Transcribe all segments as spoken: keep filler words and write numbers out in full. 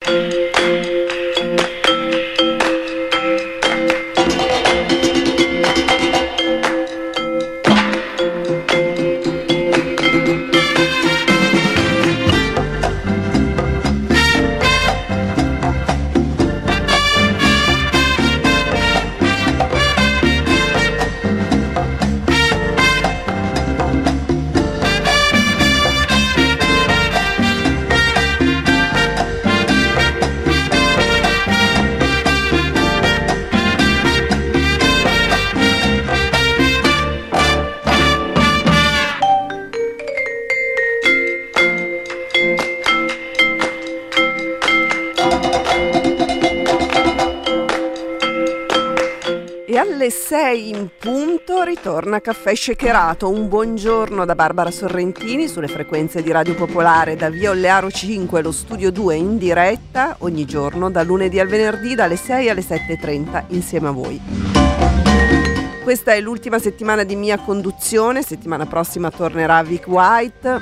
Alle sei in punto ritorna Caffè Shakerato. Un buongiorno da Barbara Sorrentini sulle frequenze di Radio Popolare da Via Ollearo cinque, lo studio due in diretta ogni giorno da lunedì al venerdì dalle sei alle sette e trenta insieme a voi. Questa è l'ultima settimana di mia conduzione, settimana prossima tornerà Vic White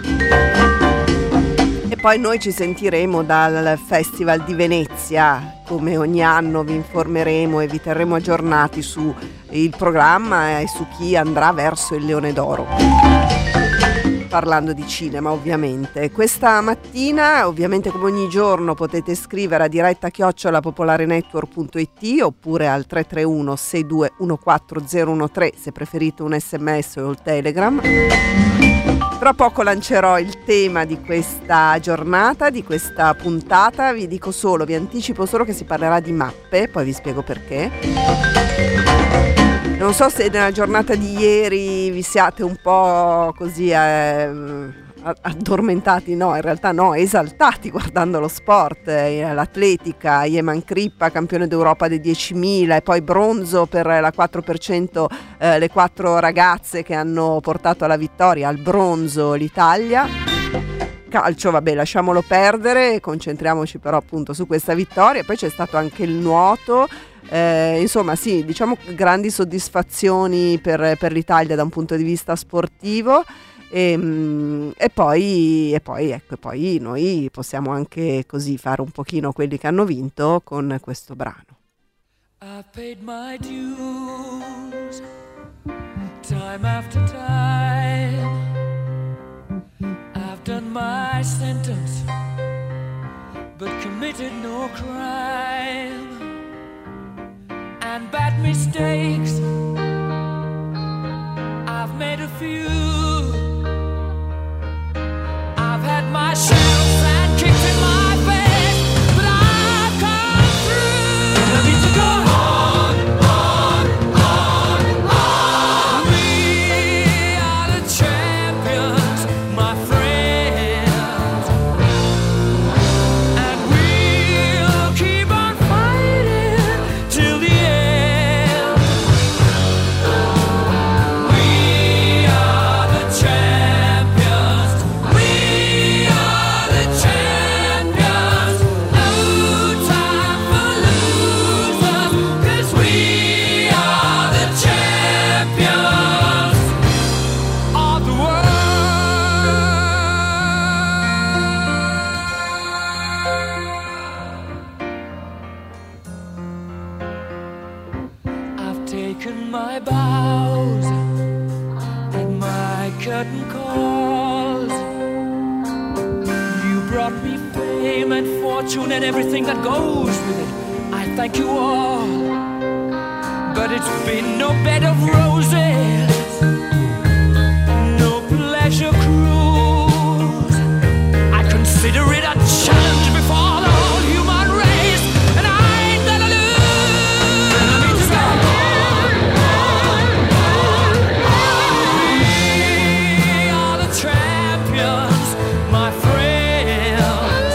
e poi noi ci sentiremo dal Festival di Venezia. Come ogni anno vi informeremo e vi terremo aggiornati su il programma e su chi andrà verso il Leone d'Oro. Parlando di cinema, ovviamente. Questa mattina, ovviamente come ogni giorno, potete scrivere a diretta chiocciola popolarenetwork punto it oppure al tre tre uno sei due uno quattro zero uno tre se preferite un sms o il telegram. Tra poco lancerò il tema di questa giornata, di questa puntata. Vi dico solo, vi anticipo solo che si parlerà di mappe, poi vi spiego perché. Non so se nella giornata di ieri vi siate un po' così eh, addormentati, no, in realtà no, esaltati guardando lo sport, eh, l'atletica, Yeman Crippa, campione d'Europa dei diecimila e poi bronzo per la quattro per cento, eh, le quattro ragazze che hanno portato alla vittoria, al bronzo l'Italia. Calcio, vabbè, lasciamolo perdere, concentriamoci però appunto su questa vittoria. Poi c'è stato anche il nuoto. Eh, insomma sì, diciamo grandi soddisfazioni per, per l'Italia da un punto di vista sportivo e, e, poi, e poi ecco e poi noi possiamo anche così fare un pochino quelli che hanno vinto con questo brano. I paid my dues time after time. I've done my sentence but committed no crime. And bad mistakes, I've made a few. I've had my share of bad kicks in my face, but I've come through. And I need to go on, on, on, on. We are the champions, my friends, and we'll keep on fighting till the end. We are the champions. We are the champions. No time for losers, 'cause we are the champions of the world. I've taken my bows and my curtain calls. You brought me fame and fortune and everything that goes with it. I thank you all, but it's been no bed of roses, no pleasure cruise. I consider it a challenge before the whole human race, and I ain't gonna lose. And I need to go on, on, on. We are the champions, my friends,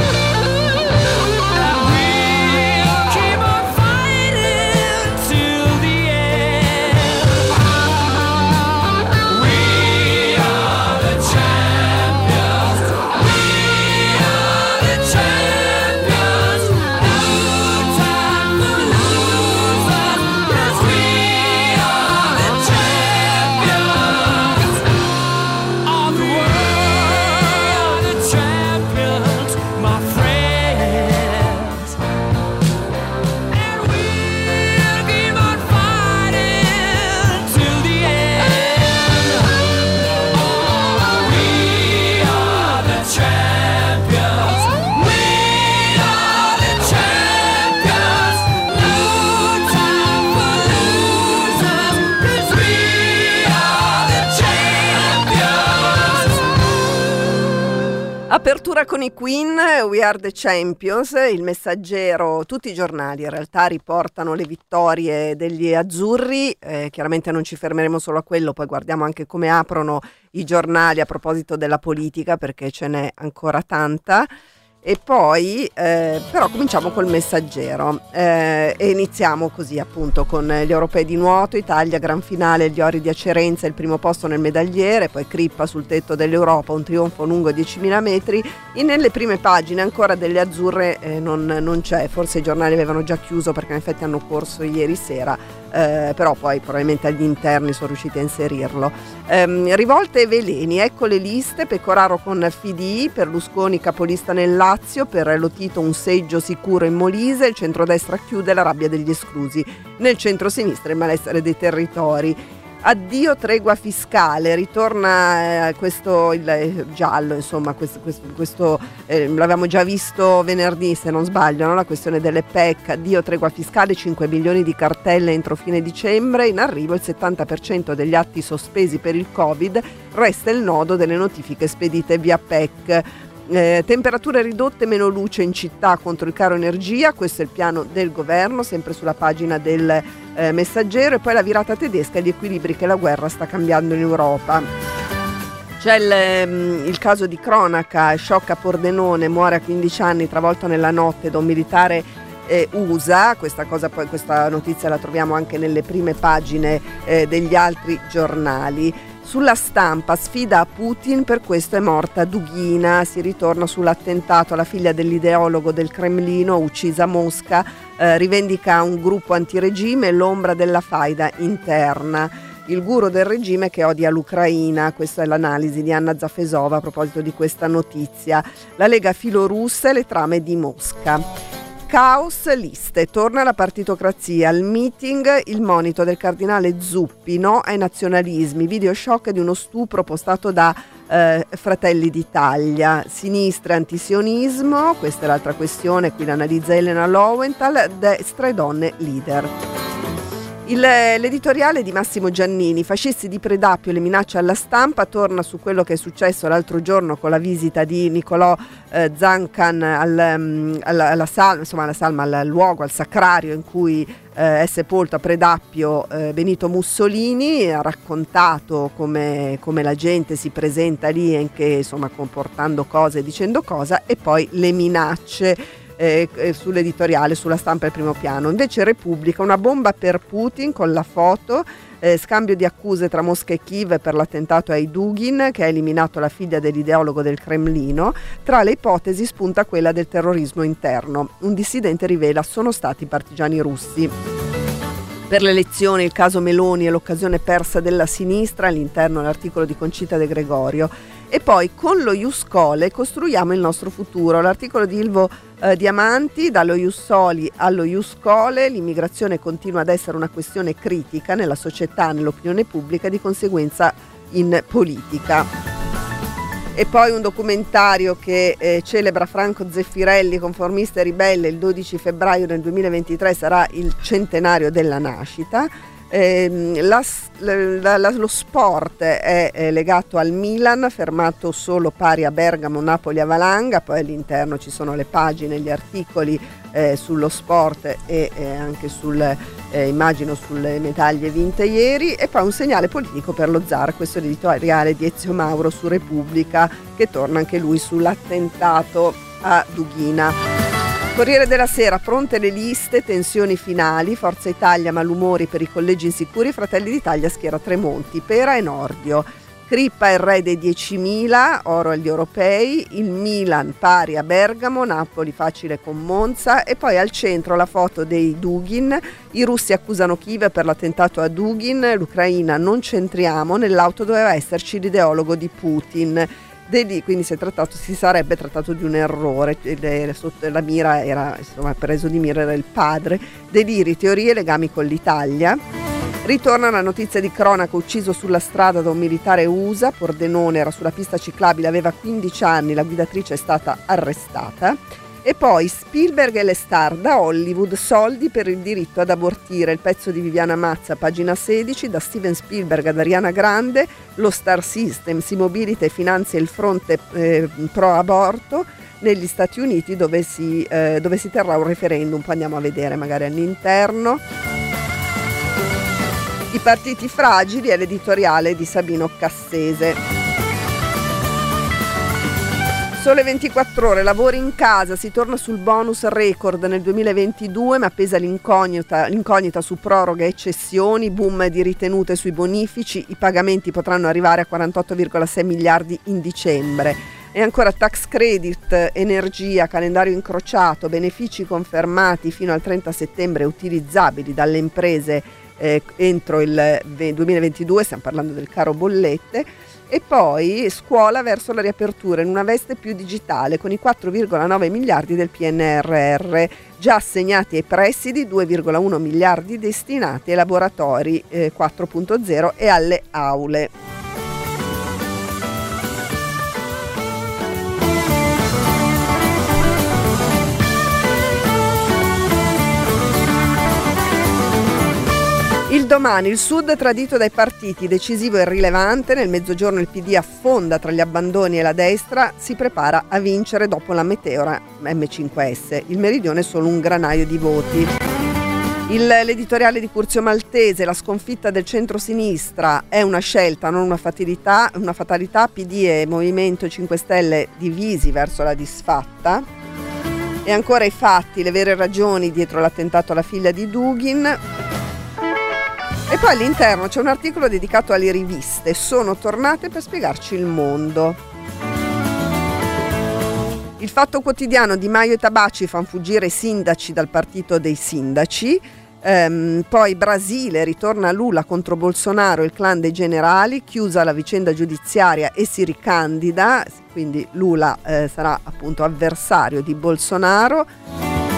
and we'll keep on fighting till the end. Apertura con i Queen, We Are the Champions. Il Messaggero, tutti i giornali in realtà riportano le vittorie degli azzurri, eh, chiaramente non ci fermeremo solo a quello, poi guardiamo anche come aprono i giornali a proposito della politica, perché ce n'è ancora tanta. E poi eh, però cominciamo col Messaggero eh, e iniziamo così appunto con gli europei di nuoto. Italia, gran finale, gli ori di Acerenza, il primo posto nel medagliere, poi Crippa sul tetto dell'Europa, un trionfo lungo diecimila metri. E nelle prime pagine ancora delle azzurre eh, non, non c'è, forse i giornali avevano già chiuso perché in effetti hanno corso ieri sera. Eh, però poi probabilmente agli interni sono riusciti a inserirlo. Eh, rivolte e veleni, ecco le liste: Pecoraro con F I D I, Berlusconi capolista nel Lazio, per Lotito un seggio sicuro in Molise, il centrodestra chiude la rabbia degli esclusi, nel centrosinistra il malessere dei territori. Addio tregua fiscale, ritorna eh, questo il eh, giallo, insomma questo, questo, questo eh, l'avevamo già visto venerdì se non sbaglio, no? La questione delle P E C. Addio tregua fiscale, cinque milioni di cartelle entro fine dicembre, in arrivo il settanta per cento degli atti sospesi per il Covid, resta il nodo delle notifiche spedite via P E C. Eh, temperature ridotte, meno luce in città contro il caro energia, questo è il piano del governo, sempre sulla pagina del eh, Messaggero. E poi la virata tedesca e gli equilibri che la guerra sta cambiando in Europa. C'è il, il caso di cronaca, shock a Pordenone, muore a quindici anni travolto nella notte da un militare eh, U S A. Questa cosa poi, questa notizia la troviamo anche nelle prime pagine eh, degli altri giornali. Sulla Stampa, sfida a Putin, per questo è morta Dughina. Si ritorna sull'attentato alla figlia dell'ideologo del Cremlino uccisa a Mosca, eh, rivendica un gruppo antiregime, l'ombra della faida interna. Il guru del regime che odia l'Ucraina, questa è l'analisi di Anna Zafesova a proposito di questa notizia. La Lega filorussa e le trame di Mosca. Caos liste, torna la partitocrazia, al meeting il monito del cardinale Zuppi, no ai nazionalismi, video shock di uno stupro postato da eh, Fratelli d'Italia, sinistra e antisionismo, questa è l'altra questione, qui l'analizza Elena Lowenthal, destra e donne leader. Il, l'editoriale di Massimo Giannini, fascisti di Predappio, le minacce alla Stampa, torna su quello che è successo l'altro giorno con la visita di Nicolò eh, Zancan al, um, alla, alla, salma, insomma, alla salma, al luogo, al sacrario in cui eh, è sepolto a Predappio eh, Benito Mussolini. Ha raccontato come, come la gente si presenta lì, anche insomma comportando cose, dicendo cosa, e poi le minacce. Eh, sull'editoriale, sulla Stampa al primo piano. Invece Repubblica, una bomba per Putin con la foto, eh, scambio di accuse tra Mosca e Kiev per l'attentato ai Dugin, che ha eliminato la figlia dell'ideologo del Cremlino. Tra le ipotesi spunta quella del terrorismo interno. Un dissidente rivela: sono stati partigiani russi. Per le elezioni il caso Meloni è l'occasione persa della sinistra, all'interno l'articolo di Concita De Gregorio. E poi con lo Ius Scholae costruiamo il nostro futuro, l'articolo di Ilvo eh, Diamanti, dallo Ius Soli allo Ius Scholae, l'immigrazione continua ad essere una questione critica nella società, nell'opinione pubblica e di conseguenza in politica. E poi un documentario che eh, celebra Franco Zeffirelli, conformista e ribelle. Il dodici febbraio del duemilaventitré sarà il centenario della nascita. Eh, la, la, la, lo sport è, è legato al Milan, fermato solo pari a Bergamo, Napoli, Avalanga. Poi all'interno ci sono le pagine, gli articoli eh, sullo sport e eh, anche sul, eh, immagino sulle medaglie vinte ieri. E poi un segnale politico per lo zar, questo è l'editoriale di Ezio Mauro su Repubblica, che torna anche lui sull'attentato a Dughina. Corriere della Sera, pronte le liste, tensioni finali, Forza Italia malumori per i collegi insicuri, Fratelli d'Italia schiera Tremonti, Pera e Nordio. Crippa è il re dei diecimila, oro agli europei, il Milan pari a Bergamo, Napoli facile con Monza. E poi al centro la foto dei Dugin, i russi accusano Kiev per l'attentato a Dugin, l'Ucraina non c'entriamo, nell'auto doveva esserci l'ideologo di Putin. Lì, quindi si, è trattato, si sarebbe trattato di un errore, le, sotto, la mira era, insomma, preso di mira era il padre. Deliri, teorie e legami con l'Italia. Ritorna la notizia di cronaca, ucciso sulla strada da un militare U S A, Pordenone, era sulla pista ciclabile, aveva quindici anni, la guidatrice è stata arrestata. E poi Spielberg e le star, da Hollywood, soldi per il diritto ad abortire, il pezzo di Viviana Mazza, pagina sedici, da Steven Spielberg ad Ariana Grande, lo Star System si mobilita e finanzia il fronte eh, pro aborto negli Stati Uniti, dove si, eh, dove si terrà un referendum. Poi andiamo a vedere magari all'interno. I partiti fragili è l'editoriale di Sabino Cassese. Sole ventiquattro ore, lavori in casa, si torna sul bonus record nel duemilaventidue, ma pesa l'incognita, l'incognita su proroghe e cessioni, boom di ritenute sui bonifici, i pagamenti potranno arrivare a quarantotto virgola sei miliardi in dicembre. E ancora tax credit, energia, calendario incrociato, benefici confermati fino al trenta settembre utilizzabili dalle imprese eh, entro il duemilaventidue, stiamo parlando del caro bollette. E poi scuola verso la riapertura in una veste più digitale con i quattro virgola nove miliardi del P N R R, già assegnati ai presidi, due virgola uno miliardi destinati ai laboratori eh, quattro punto zero e alle aule. Il Domani, il Sud tradito dai partiti, decisivo e rilevante, nel mezzogiorno il P D affonda tra gli abbandoni e la destra, si prepara a vincere dopo la meteora M cinque S, il Meridione è solo un granaio di voti. Il, l'editoriale di Curzio Maltese, la sconfitta del centro-sinistra è una scelta, non una fatalità, una fatalità, P D e Movimento cinque Stelle divisi verso la disfatta. E ancora i fatti, le vere ragioni dietro l'attentato alla figlia di Dugin. E poi all'interno c'è un articolo dedicato alle riviste, sono tornate per spiegarci il mondo. Il Fatto Quotidiano, Di Maio e Tabacci fanno fuggire i sindaci dal partito dei sindaci. Ehm, poi Brasile, ritorna Lula contro Bolsonaro, il clan dei generali, chiusa la vicenda giudiziaria e si ricandida, quindi Lula eh, sarà appunto avversario di Bolsonaro.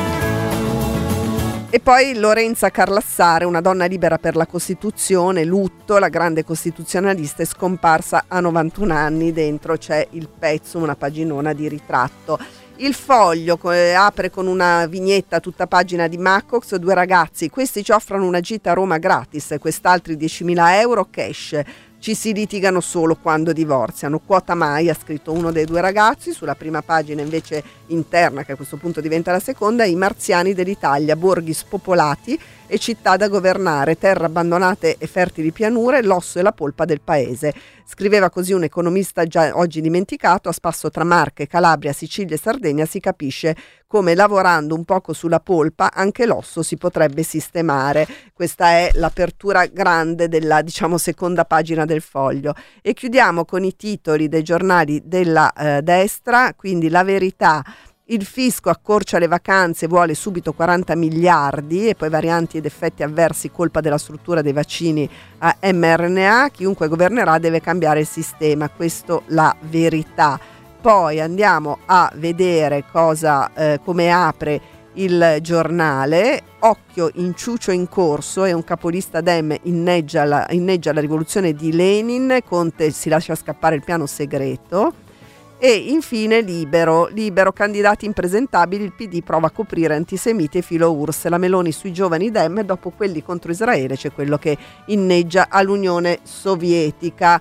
E poi Lorenza Carlassare, una donna libera per la Costituzione, lutto, la grande costituzionalista è scomparsa a novantuno anni, dentro c'è il pezzo, una paginona di ritratto. Il Foglio eh, apre con una vignetta tutta pagina di Macox, due ragazzi, questi ci offrono una gita a Roma gratis, quest'altri diecimila euro cash. Ci si litigano solo quando divorziano. Quota mai, ha scritto uno dei due ragazzi. Sulla prima pagina invece interna, che a questo punto diventa la seconda, i marziani dell'Italia, borghi spopolati e città da governare, terre abbandonate e fertili pianure, l'osso e la polpa del paese. Scriveva così un economista già oggi dimenticato, a spasso tra Marche, Calabria, Sicilia e Sardegna si capisce come lavorando un poco sulla polpa anche l'osso si potrebbe sistemare. Questa è l'apertura grande della, diciamo, seconda pagina del Foglio. E chiudiamo con i titoli dei giornali della eh, destra, quindi La Verità. Il fisco accorcia le vacanze, vuole subito quaranta miliardi e poi varianti ed effetti avversi colpa della struttura dei vaccini a mRNA. Chiunque governerà deve cambiare il sistema, questo La Verità. Poi andiamo a vedere cosa, eh, come apre il giornale. Occhio, inciucio in corso, è un capolista Dem inneggia la, inneggia la rivoluzione di Lenin, Conte si lascia scappare il piano segreto. E infine Libero, Libero, candidati impresentabili, il P D prova a coprire antisemiti e filo U R S S, la Meloni sui giovani Dem, dopo quelli contro Israele c'è quello che inneggia all'Unione Sovietica.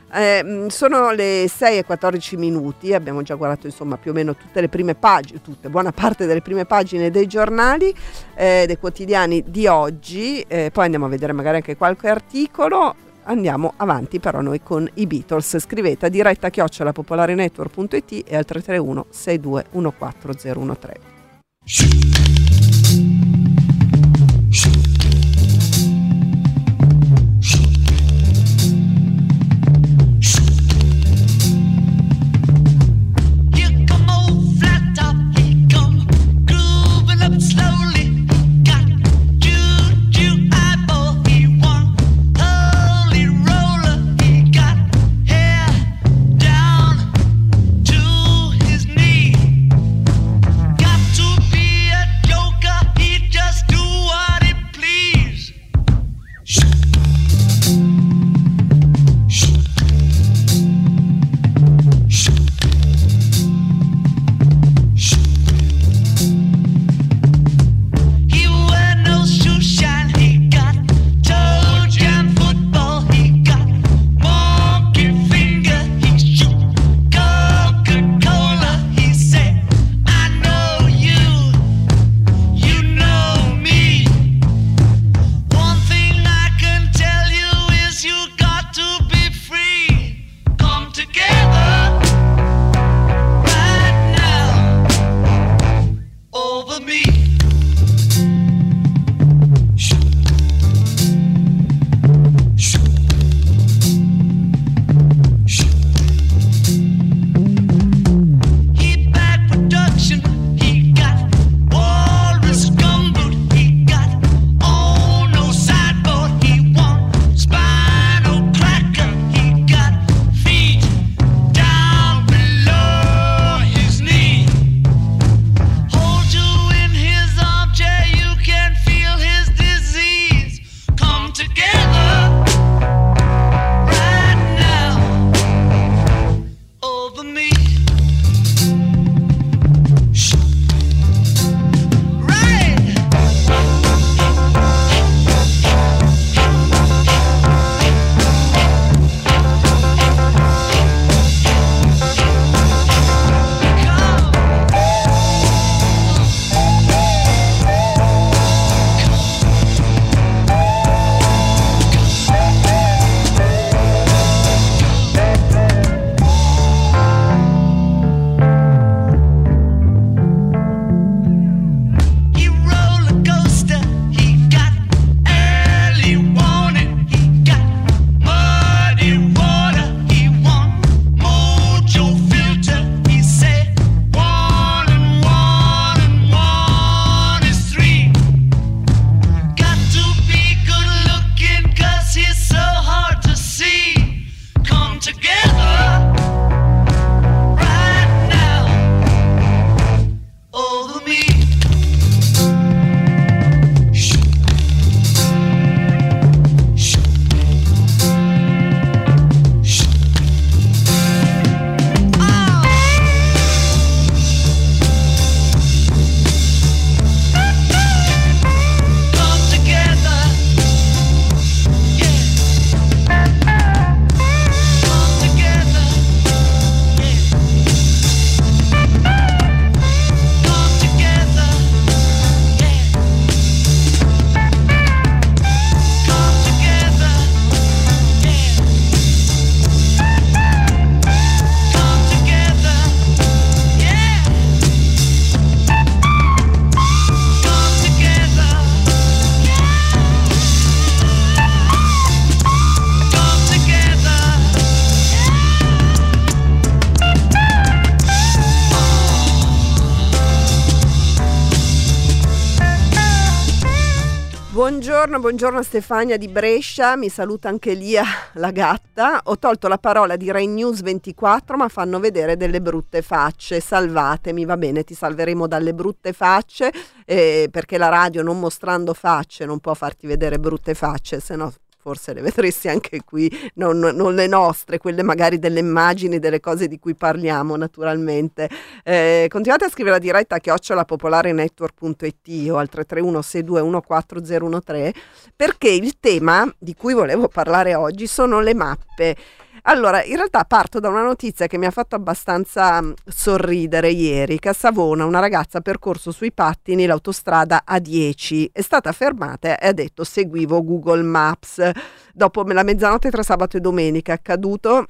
Eh, sono le sei e quattordici minuti, abbiamo già guardato insomma più o meno tutte le prime pagine, tutte, buona parte delle prime pagine dei giornali, eh, dei quotidiani di oggi, eh, poi andiamo a vedere magari anche qualche articolo. Andiamo avanti però noi con i Beatles. Scrivete a diretta chiocciola popolarenetwork punto it e al tre tre uno sei due uno quattro zero uno tre. Yo Buongiorno, buongiorno Stefania di Brescia, mi saluta anche Lia la gatta. Ho tolto la parola di Rai News ventiquattro, ma fanno vedere delle brutte facce, salvatemi, va bene, ti salveremo dalle brutte facce, eh, perché la radio non mostrando facce non può farti vedere brutte facce, se no forse le vedresti anche qui, non, non le nostre, quelle magari delle immagini, delle cose di cui parliamo naturalmente. Eh, continuate a scrivere la diretta a chiocciola popolare network punto it o al tre tre uno sei due uno quattro zero uno tre, perché il tema di cui volevo parlare oggi sono le mappe. Allora, in realtà parto da una notizia che mi ha fatto abbastanza sorridere ieri, che a Savona una ragazza ha percorso sui pattini l'autostrada A dieci, è stata fermata e ha detto seguivo Google Maps, dopo la mezzanotte tra sabato e domenica è accaduto.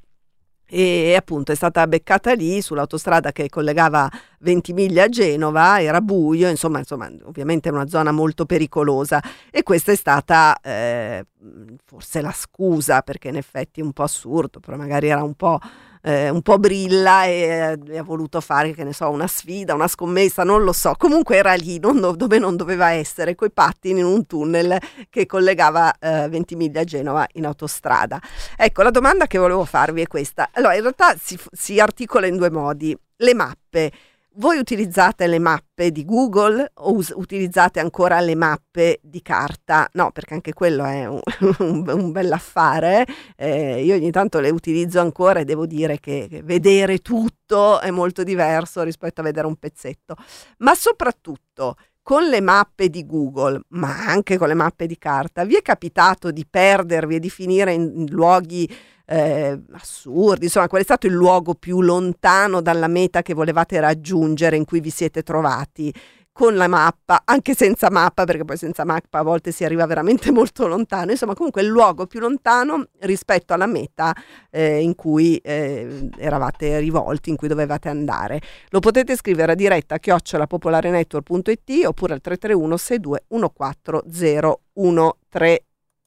E appunto è stata beccata lì sull'autostrada che collegava Ventimiglia a Genova, era buio, insomma, insomma ovviamente è una zona molto pericolosa, e questa è stata eh, forse la scusa, perché in effetti è un po' assurdo, però magari era un po', eh, un po' brilla e eh, ha voluto fare, che ne so, una sfida, una scommessa, non lo so, comunque era lì non do- dove non doveva essere, coi pattini in un tunnel che collegava eh, Ventimiglia a Genova in autostrada. Ecco, la domanda che volevo farvi è questa. Allora, in realtà si, si articola in due modi. Le mappe. Voi utilizzate le mappe di Google o us- utilizzate ancora le mappe di carta? No, perché anche quello è un, un, un bell'affare. Eh, io ogni tanto le utilizzo ancora e devo dire che, che vedere tutto è molto diverso rispetto a vedere un pezzetto. Ma soprattutto con le mappe di Google, ma anche con le mappe di carta, vi è capitato di perdervi e di finire in, in luoghi eh, assurdi? Insomma, qual è stato il luogo più lontano dalla meta che volevate raggiungere, in cui vi siete trovati? Con la mappa, anche senza mappa, perché poi senza mappa a volte si arriva veramente molto lontano, insomma comunque il luogo più lontano rispetto alla meta eh, in cui eh, eravate rivolti, in cui dovevate andare. Lo potete scrivere a diretta a chiocciola popolare network punto it oppure al tre tre uno sei due uno quattro zero uno tre.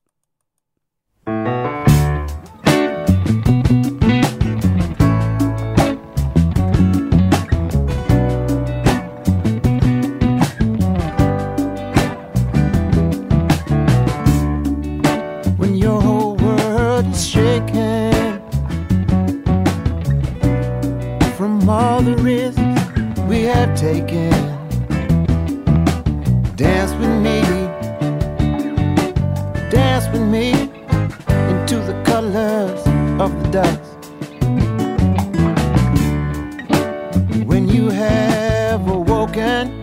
All the risks we have taken, dance with me, dance with me into the colors of the dust. When you have awoken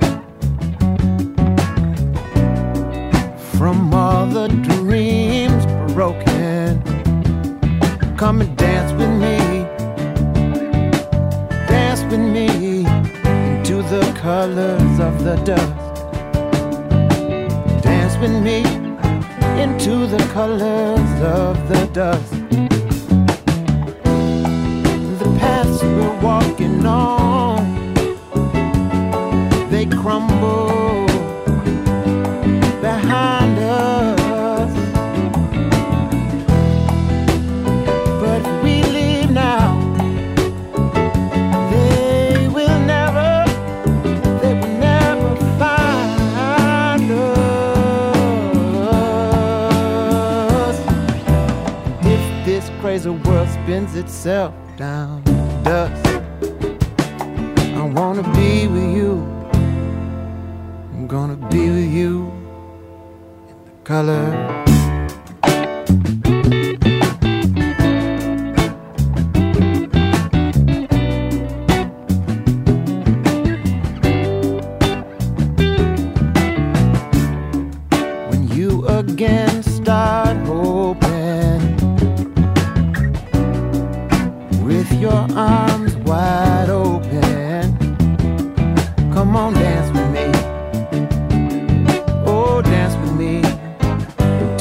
from all the dreams broken, come and dance with me, with me into the colors of the dust. Dance with me into the colors of the dust. The paths we're walking on, they crumble behind us, but if we leave now, crazy world spins itself down to dust. I wanna be with you, I'm gonna be with you in the color. When you again start hoping, with your arms wide open, come on, dance with me. Oh, dance with me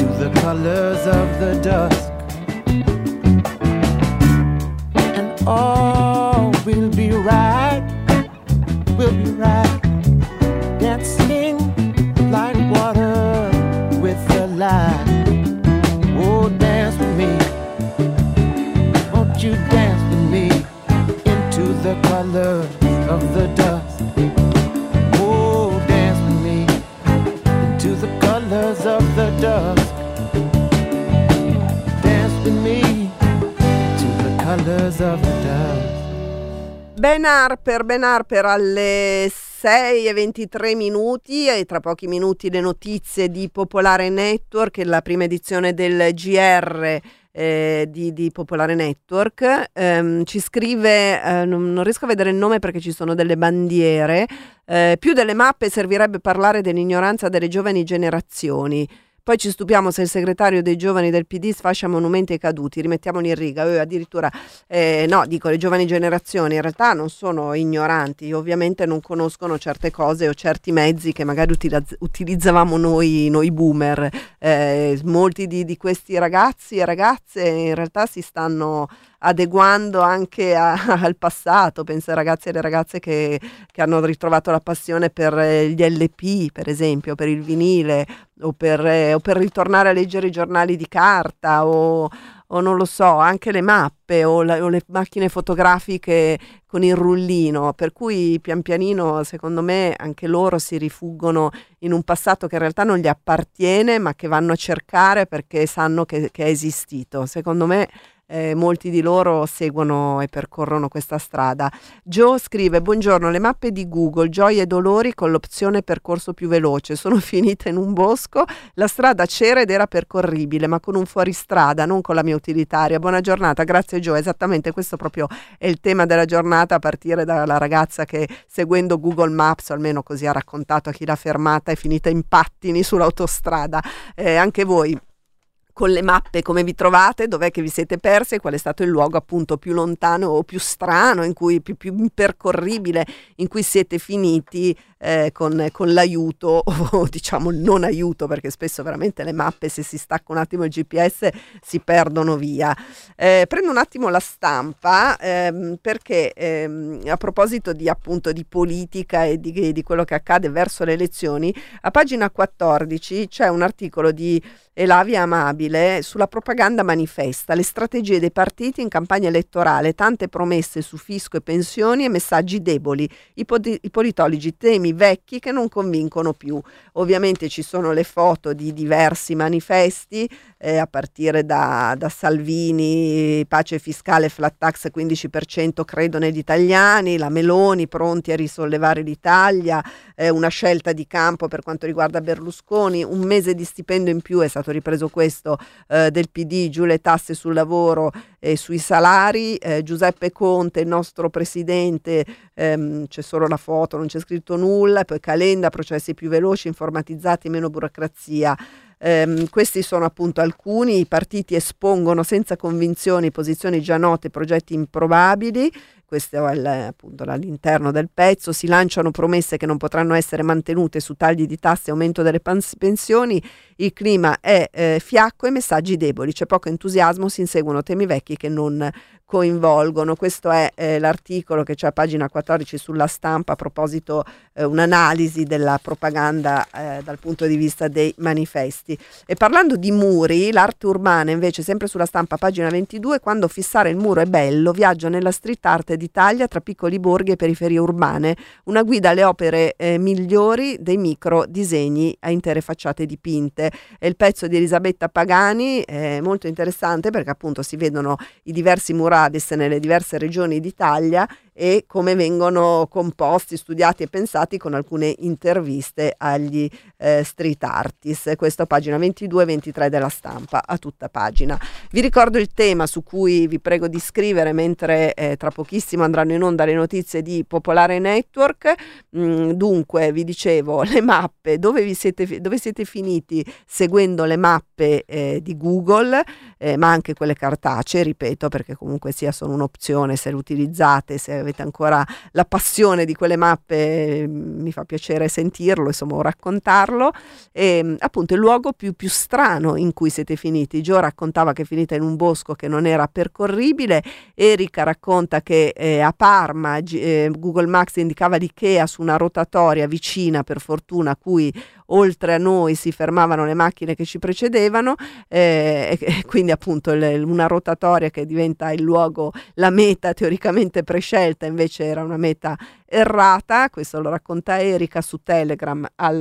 Ben Harper, Ben Harper alle sei e ventitré minuti, e tra pochi minuti le notizie di Popolare Network, la prima edizione del G R eh, di, di Popolare Network. Ehm, ci scrive, eh, non, non riesco a vedere il nome perché ci sono delle bandiere, eh, più delle mappe servirebbe parlare dell'ignoranza delle giovani generazioni. Poi ci stupiamo se il segretario dei giovani del P D sfascia monumenti ai caduti, rimettiamoli in riga. Eh, addirittura, eh, no, dico, le giovani generazioni in realtà non sono ignoranti, ovviamente non conoscono certe cose o certi mezzi che magari utilizz- utilizzavamo noi, noi boomer. Eh, molti di, di questi ragazzi e ragazze in realtà si stanno adeguando anche a, al passato. Penso ai ragazzi e alle ragazze che, che hanno ritrovato la passione per gli L P, per esempio, per il vinile, o per, eh, o per ritornare a leggere i giornali di carta, o, o non lo so, anche le mappe o, la, o le macchine fotografiche con il rullino, per cui pian pianino secondo me anche loro si rifuggono in un passato che in realtà non gli appartiene, ma che vanno a cercare perché sanno che, che è esistito. Secondo me Eh, molti di loro seguono e percorrono questa strada. Joe scrive: buongiorno, le mappe di Google, gioie e dolori con l'opzione percorso più veloce, sono finite in un bosco, la strada c'era ed era percorribile, ma con un fuoristrada, non con la mia utilitaria. Buona giornata, grazie Joe. Esattamente, questo proprio è il tema della giornata, a partire dalla ragazza che seguendo Google Maps, o almeno così ha raccontato a chi l'ha fermata, è finita in pattini sull'autostrada. Eh, anche voi con le mappe come vi trovate, dov'è che vi siete persi e qual è stato il luogo appunto più lontano o più strano, in cui più, più impercorribile, in cui siete finiti eh, con, con l'aiuto o diciamo il non aiuto, perché spesso veramente le mappe, se si stacca un attimo il G P S, si perdono via. Eh, prendo un attimo la Stampa ehm, perché ehm, a proposito di appunto di politica e di, di quello che accade verso le elezioni, a pagina quattordici c'è un articolo di Elavia Amabile sulla propaganda manifesta, le strategie dei partiti in campagna elettorale, tante promesse su fisco e pensioni e messaggi deboli, i, pod- i politologi temi vecchi che non convincono più. Ovviamente ci sono le foto di diversi manifesti, eh, a partire da, da Salvini, pace fiscale, flat tax quindici per cento credo negli italiani, la Meloni pronti a risollevare l'Italia, eh, una scelta di campo per quanto riguarda Berlusconi, un mese di stipendio in più, è stato ripreso questo eh, del P D, giù le tasse sul lavoro e sui salari. eh, Giuseppe Conte, il nostro presidente, ehm, c'è solo la foto, non c'è scritto nulla, poi Calenda, processi più veloci, informatizzati, meno burocrazia. Um, questi sono appunto alcuni. I partiti espongono senza convinzioni posizioni già note, progetti improbabili. Questo è il, appunto all'interno del pezzo. Si lanciano promesse che non potranno essere mantenute su tagli di tasse e aumento delle pans- pensioni. Il clima è eh, fiacco e messaggi deboli, c'è poco entusiasmo, si inseguono temi vecchi che non coinvolgono. Questo è eh, l'articolo che c'è a pagina quattordici sulla Stampa, a proposito eh, un'analisi della propaganda eh, dal punto di vista dei manifesti. E parlando di muri, l'arte urbana invece, sempre sulla Stampa, pagina ventidue, quando fissare il muro è bello, viaggio nella street art d'Italia tra piccoli borghi e periferie urbane, una guida alle opere eh, migliori dei micro disegni a intere facciate dipinte. È il pezzo di Elisabetta Pagani, è molto interessante perché appunto si vedono i diversi murales nelle diverse regioni d'Italia e come vengono composti, studiati e pensati, con alcune interviste agli eh, street artist. Questo a pagina ventidue e ventitré della Stampa, a tutta pagina. Vi ricordo il tema su cui vi prego di scrivere, mentre eh, tra pochissimo andranno in onda le notizie di Popolare Network. Mm, dunque, vi dicevo, le mappe, dove, vi siete, dove siete finiti seguendo le mappe eh, di Google, eh, ma anche quelle cartacee, ripeto, perché comunque sia sono un'opzione se le utilizzate, se avete ancora la passione di quelle mappe, mi fa piacere sentirlo, insomma, o raccontarlo. E appunto il luogo più, più strano in cui siete finiti. Gio raccontava che è finita in un bosco che non era percorribile, Erika racconta che eh, a Parma eh, Google Maps indicava l'Ikea su una rotatoria vicina, per fortuna, a cui oltre a noi si fermavano le macchine che ci precedevano, eh, e quindi appunto il, una rotatoria che diventa il luogo, la meta teoricamente prescelta, invece era una meta errata. Questo lo racconta Erika su Telegram al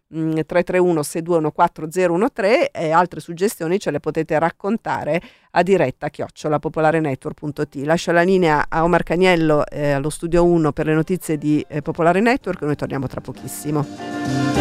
mh, tre tre uno sei due uno quattro zero uno tre, e altre suggestioni ce le potete raccontare a diretta chiocciola popolarenetwork punto it. Lascio la linea a Omar Caniello eh, allo studio uno per le notizie di eh, Popolare Network, noi torniamo tra pochissimo.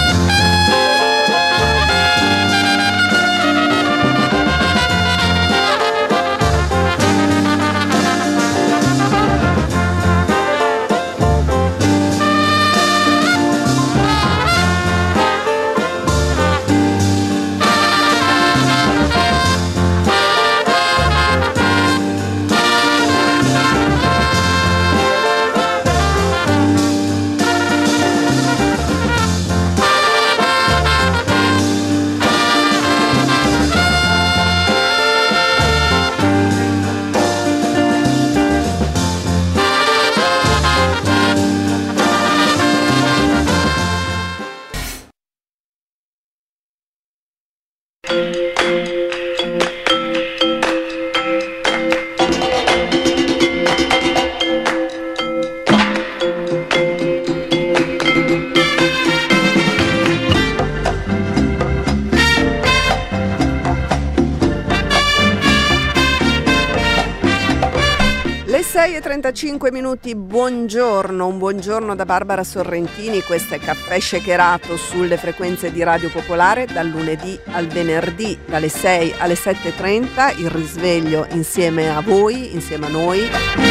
sei e trentacinque minuti, buongiorno, un buongiorno da Barbara Sorrentini, questo è Caffè Shakerato sulle frequenze di Radio Popolare dal lunedì al venerdì dalle sei alle sette e trenta, il risveglio insieme a voi, insieme a noi.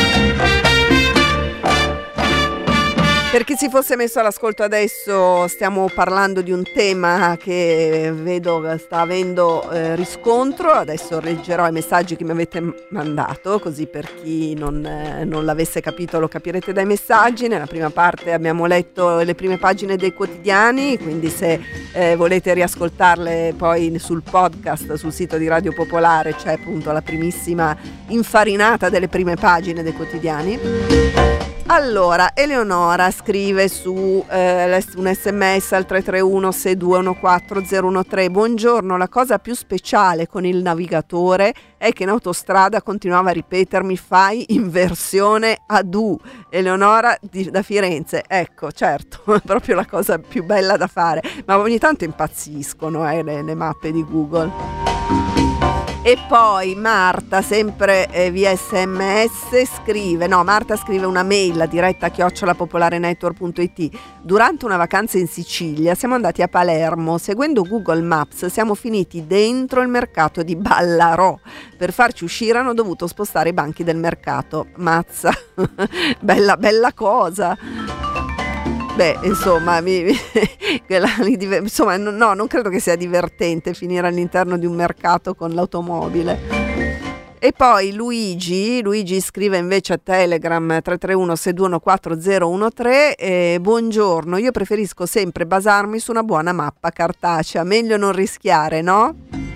Per chi si fosse messo all'ascolto adesso, stiamo parlando di un tema che vedo sta avendo eh, riscontro. Adesso leggerò i messaggi che mi avete mandato, così per chi non, eh, non l'avesse capito lo capirete dai messaggi. Nella prima parte abbiamo letto le prime pagine dei quotidiani, quindi se eh, volete riascoltarle poi sul podcast, sul sito di Radio Popolare, c'è appunto la primissima infarinata delle prime pagine dei quotidiani. Allora, Eleonora scrive su eh, un sms al tre tre uno sei due uno quattro zero uno tre: buongiorno, la cosa più speciale con il navigatore è che in autostrada continuava a ripetermi fai inversione ad U. Eleonora di, da Firenze, ecco, certo, è proprio la cosa più bella da fare, ma ogni tanto impazziscono eh, le, le mappe di Google. E poi Marta, sempre eh, via sms, scrive, no, Marta scrive una mail a diretta chiocciola popolarenetwork punto it. Durante una vacanza in Sicilia siamo andati a Palermo, seguendo Google Maps siamo finiti dentro il mercato di Ballarò. Per farci uscire hanno dovuto spostare i banchi del mercato. Mazza, bella, bella cosa. Beh, insomma, mi, mi, insomma no, non credo che sia divertente finire all'interno di un mercato con l'automobile. E poi Luigi, Luigi scrive invece a Telegram tre tre uno sei due uno quattro zero uno tre, eh, buongiorno, io preferisco sempre basarmi su una buona mappa cartacea, meglio non rischiare, no?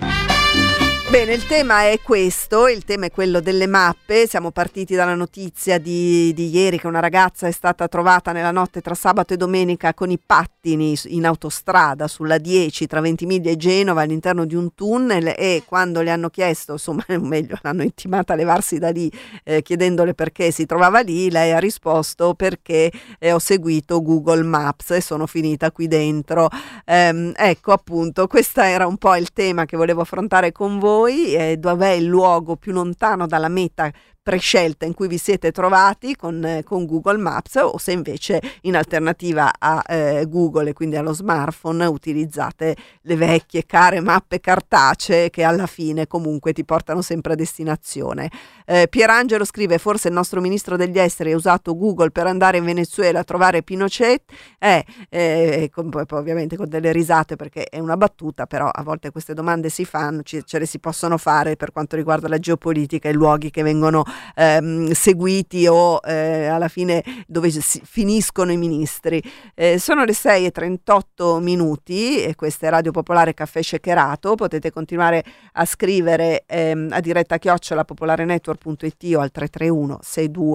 Bene, il tema è questo, il tema è quello delle mappe. Siamo partiti dalla notizia di, di ieri che una ragazza è stata trovata nella notte tra sabato e domenica con i pattini in autostrada sulla dieci tra Ventimiglia e Genova all'interno di un tunnel, e quando le hanno chiesto, insomma, meglio, l'hanno intimata a levarsi da lì eh, chiedendole perché si trovava lì, lei ha risposto perché eh, ho seguito Google Maps e sono finita qui dentro. Ehm, ecco, appunto, questo era un po' il tema che volevo affrontare con voi. Eh, dov'è il luogo più lontano dalla meta prescelta in cui vi siete trovati con, eh, con Google Maps, o se invece in alternativa a eh, Google e quindi allo smartphone utilizzate le vecchie care mappe cartacee che alla fine comunque ti portano sempre a destinazione. eh, Pierangelo scrive forse il nostro ministro degli esteri ha usato Google per andare in Venezuela a trovare Pinochet, eh, eh, con, poi, ovviamente con delle risate perché è una battuta, però a volte queste domande si fanno, ci, ce le si possono fare per quanto riguarda la geopolitica e i luoghi che vengono Ehm, seguiti o eh, alla fine dove si finiscono i ministri. Eh, sono le sei e trentotto minuti e questa è Radio Popolare Caffè Shakerato. Potete continuare a scrivere ehm, a diretta chiocciola popolarenetwork punto it o al tre tre uno sei due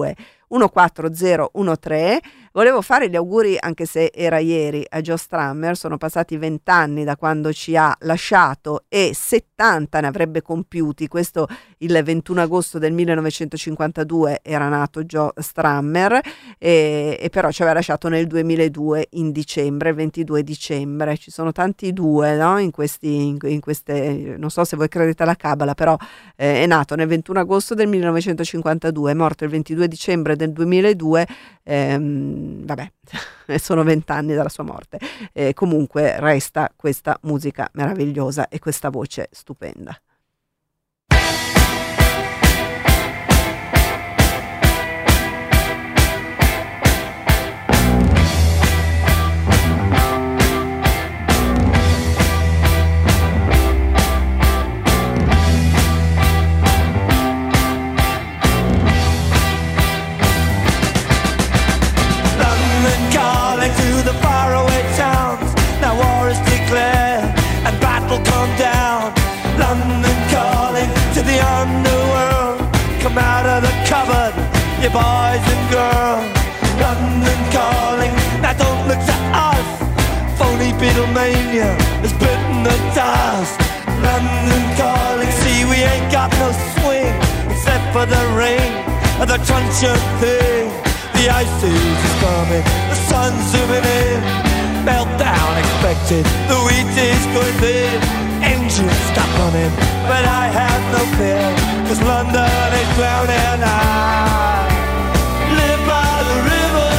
uno quattro zero uno tre. Volevo fare gli auguri, anche se era ieri, a Joe Strummer. Sono passati vent'anni da quando ci ha lasciato e settanta ne avrebbe compiuti. Questo il ventuno agosto del millenovecentocinquantadue era nato Joe Strummer, e, e però ci aveva lasciato nel duemiladue in dicembre, il ventidue dicembre. Ci sono tanti due, no? In questi, in, in queste, non so se voi credete alla cabala, però eh, è nato nel ventuno agosto del millenovecentocinquantadue, è morto il ventidue dicembre del duemiladue. Ehm, vabbè, sono vent'anni dalla sua morte. Eh, comunque resta questa musica meravigliosa e questa voce stupenda. To the faraway towns, now war is declared and battle come down. London calling to the underworld, come out of the cupboard, you boys and girls. London calling, now don't look to us, phony Beatlemania has bitten the dust. London calling, see we ain't got no swing except for the rain and the truncheon thing. The ice age is coming, the sun's zooming in, meltdown expected, the wheat is going thin, engines stop running, but I have no fear, cause London is drowning. I live by the river,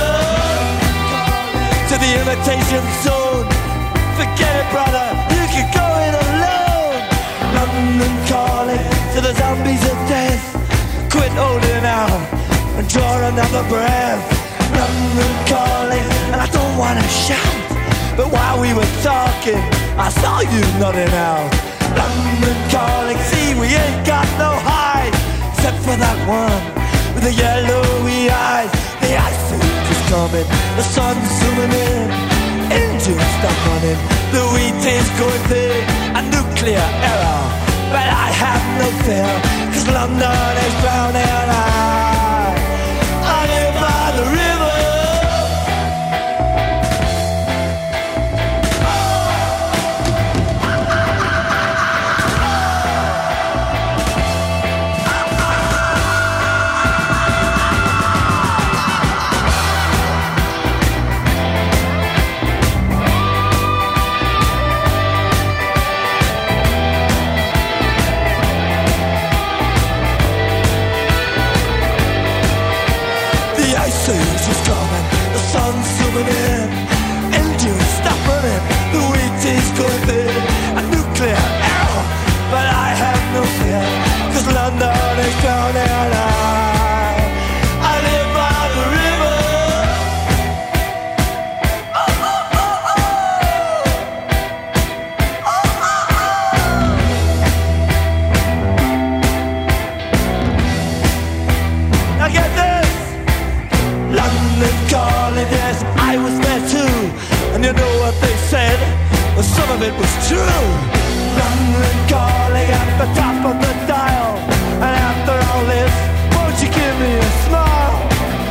to the imitation zone, forget it brother, you can go it alone. London calling to the zombies of death, quit holding out and draw another breath. London calling, and I don't wanna shout, but while we were talking, I saw you nodding out. London calling, see we ain't got no hide, except for that one with the yellowy eyes. The ice age is coming, the sun's zooming in, engines stop running, the wheat is going thin, a nuclear error, but I have no fear, cause London is drowning. I I live by the river. It was true. London calling at the top of the dial, and after all this, won't you give me a smile?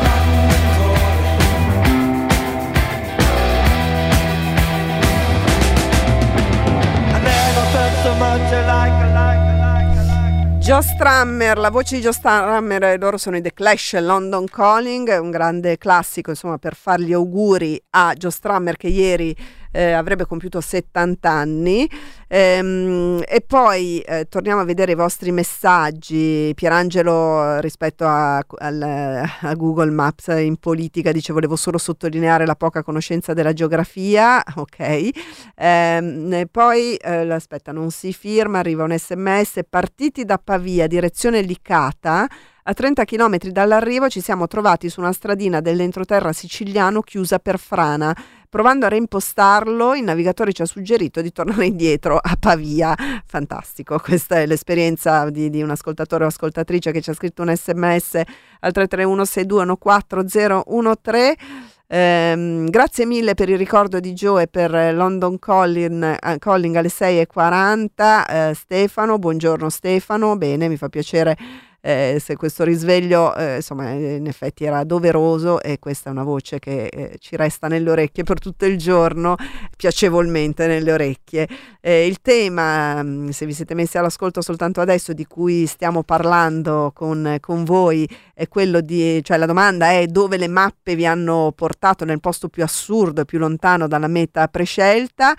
I never felt so much alike, alike, alike, alike. Joe Strummer, la voce di Joe Strummer, loro sono i The Clash, London Calling, un grande classico, insomma, per fare gli auguri a Joe Strummer che ieri Eh, avrebbe compiuto settanta anni. Ehm, e poi eh, torniamo a vedere i vostri messaggi. Pierangelo rispetto a, al, a Google Maps in politica dice: volevo solo sottolineare la poca conoscenza della geografia. Ok. Ehm, e poi eh, aspetta, non si firma, arriva un sms: partiti da Pavia direzione Licata, a trenta chilometri dall'arrivo ci siamo trovati su una stradina dell'entroterra siciliano chiusa per frana. Provando a reimpostarlo, il navigatore ci ha suggerito di tornare indietro a Pavia. Fantastico, questa è l'esperienza di, di un ascoltatore o ascoltatrice che ci ha scritto un sms al tre tre uno sei due uno quattro zero uno tre. Eh, grazie mille per il ricordo di Joe e per London Calling, uh, calling alle sei e quaranta. Eh, Stefano, buongiorno Stefano, bene, mi fa piacere eh, se questo risveglio eh, insomma in effetti era doveroso, e questa è una voce che eh, ci resta nelle orecchie per tutto il giorno, piacevolmente nelle orecchie. Eh, il tema, se vi siete messi all'ascolto soltanto adesso, di cui stiamo parlando con, con voi, è quello di, cioè la domanda è: dove le mappe vi hanno portato nel posto più assurdo e più lontano dalla meta prescelta?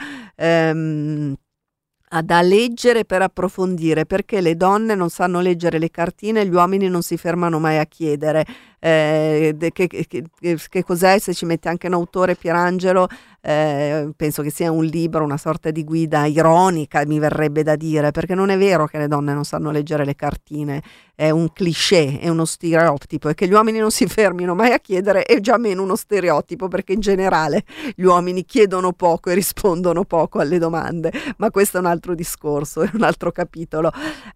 Ehm, da leggere per approfondire, perché le donne non sanno leggere le cartine e gli uomini non si fermano mai a chiedere. Eh, che, che, che cos'è? Se ci mette anche un autore, Pierangelo, eh, penso che sia un libro, una sorta di guida ironica, mi verrebbe da dire, perché non è vero che le donne non sanno leggere le cartine, è un cliché, è uno stereotipo, e che gli uomini non si fermino mai a chiedere è già meno uno stereotipo, perché in generale gli uomini chiedono poco e rispondono poco alle domande, ma questo è un altro discorso, è un altro capitolo.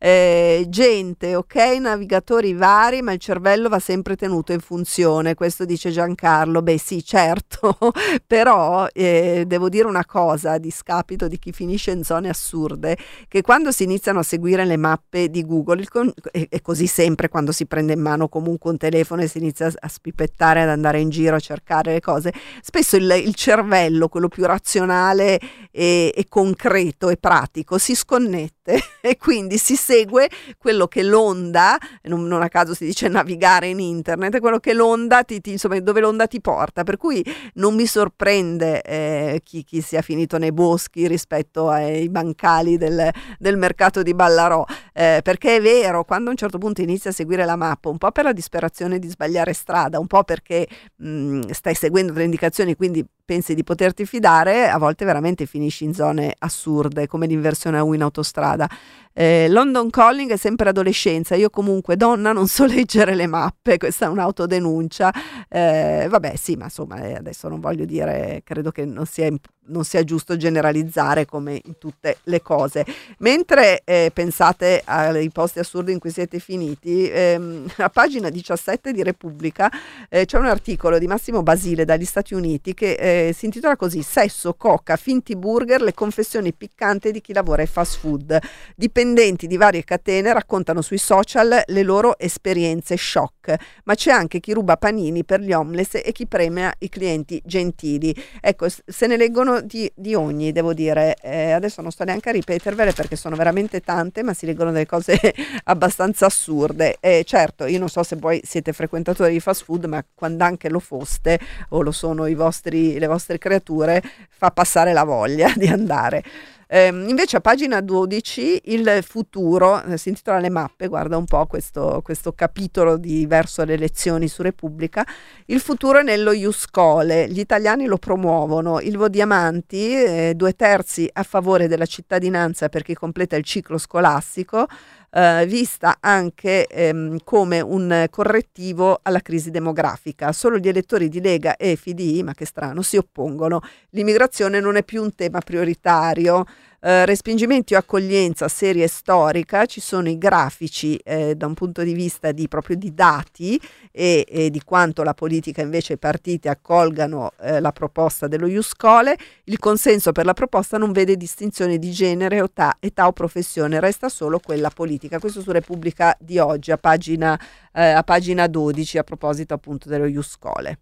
Eh, gente, ok, navigatori vari, ma il cervello va sempre tenuto in funzione, questo dice Giancarlo. Beh sì, certo, però eh, devo dire una cosa a discapito di chi finisce in zone assurde, che quando si iniziano a seguire le mappe di Google, il con- è, è così sempre quando si prende in mano comunque un telefono e si inizia a spipettare, ad andare in giro a cercare le cose, spesso il, il cervello, quello più razionale e, e concreto e pratico, si sconnette e quindi si segue quello che l'onda, non, non a caso si dice navigare in internet, è quello che l'onda ti, ti, insomma, dove l'onda ti porta, per cui non mi sorprende eh, chi, chi sia finito nei boschi rispetto ai bancali del, del mercato di Ballarò, eh, perché è vero, quando a un certo punto inizi a seguire la mappa, un po' per la disperazione di sbagliare strada, un po' perché mh, stai seguendo le indicazioni, quindi pensi di poterti fidare, a volte veramente finisci in zone assurde, come l'inversione a U in autostrada. Eh, London Calling è sempre adolescenza, io comunque donna non so leggere le mappe, questa è un'autodenuncia, eh, vabbè sì, ma insomma eh, adesso non voglio dire, credo che non sia, non sia giusto generalizzare come in tutte le cose. Mentre eh, pensate ai posti assurdi in cui siete finiti, ehm, a pagina diciassette di Repubblica eh, c'è un articolo di Massimo Basile dagli Stati Uniti che eh, si intitola così: sesso, coca, finti burger, le confessioni piccanti di chi lavora ai fast food. Dipendenti di varie catene raccontano sui social le loro esperienze shock, ma c'è anche chi ruba panini per gli homeless e chi premia i clienti gentili. Ecco, se ne leggono di, di ogni, devo dire. Eh, adesso non sto neanche a ripetervele perché sono veramente tante, ma si leggono delle cose abbastanza assurde. Eh, certo, io non so se voi siete frequentatori di fast food, ma quando anche lo foste o lo sono i vostri, le vostre creature, fa passare la voglia di andare. Eh, invece a pagina dodici il futuro, eh, si intitola Le mappe, guarda un po' questo, questo capitolo di verso le elezioni su Repubblica. Il futuro è nello Iuscole, gli italiani lo promuovono, il Vodiamanti, eh, due terzi a favore della cittadinanza per chi completa il ciclo scolastico, Uh, vista anche um, come un correttivo alla crisi demografica. Solo gli elettori di Lega e F D I, ma che strano, si oppongono. L'immigrazione non è più un tema prioritario. Uh, respingimenti o accoglienza seria e storica, ci sono i grafici eh, da un punto di vista di proprio di dati e, e di quanto la politica invece i partiti accolgano eh, la proposta dello Iuscole. Il consenso per la proposta non vede distinzione di genere, età, età o professione, resta solo quella politica. Questo su Repubblica di oggi a pagina, eh, a pagina dodici, a proposito appunto dello Iuscole.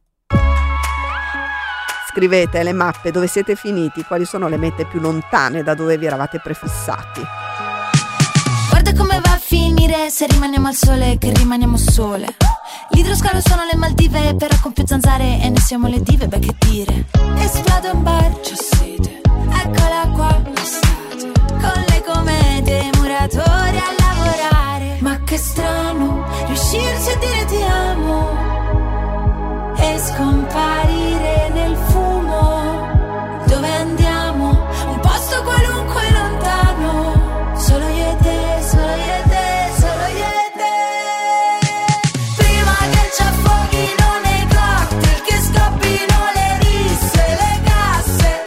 Scrivete le mappe, dove siete finiti, quali sono le mete più lontane da dove vi eravate prefissati. Guarda come va a finire se rimaniamo al sole, che rimaniamo sole. L'idroscalo sono le Maldive, però con più zanzare e noi siamo le dive, beh che dire. Esplode un bar, c'ho sete, eccola qua, l'estate. Con le comete, i muratori a lavorare. Ma che strano, riuscirci a dire ti amo e scomparire nel fumo. Dove andiamo? Un posto qualunque lontano. Solo io e te, solo io e te, solo io e te. Prima che ci affoghino nei cocktail, che scoppino le risse, le casse.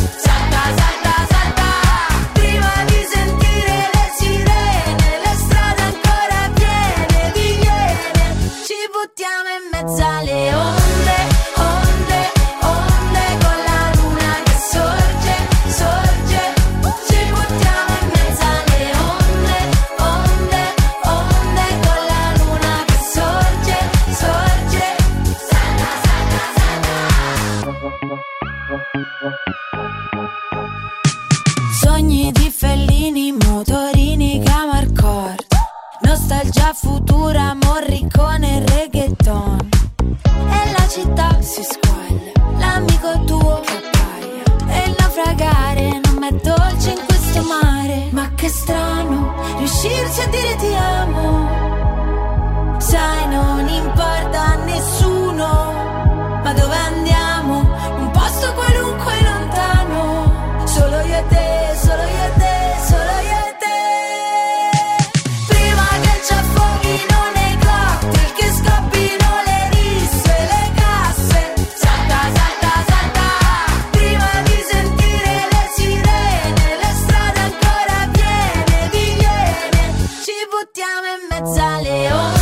futura, Morricone e reggaeton. E la città si squaglia, l'amico tuo che appaglia, e il naufragare non m'è dolce in questo mare. Ma che strano riuscirci a dire ti amo. Sai, non importa a nessuno, ma dove andiamo? Un posto qualunque lontano. Solo io e te, solo io e te, solo io e te. Prima che ci affoghino nei cocktail, che scoppino le risse, le casse. Salta, salta, salta. Prima di sentire le sirene, le strade ancora piene di iene. Ci buttiamo in mezzo alle onde.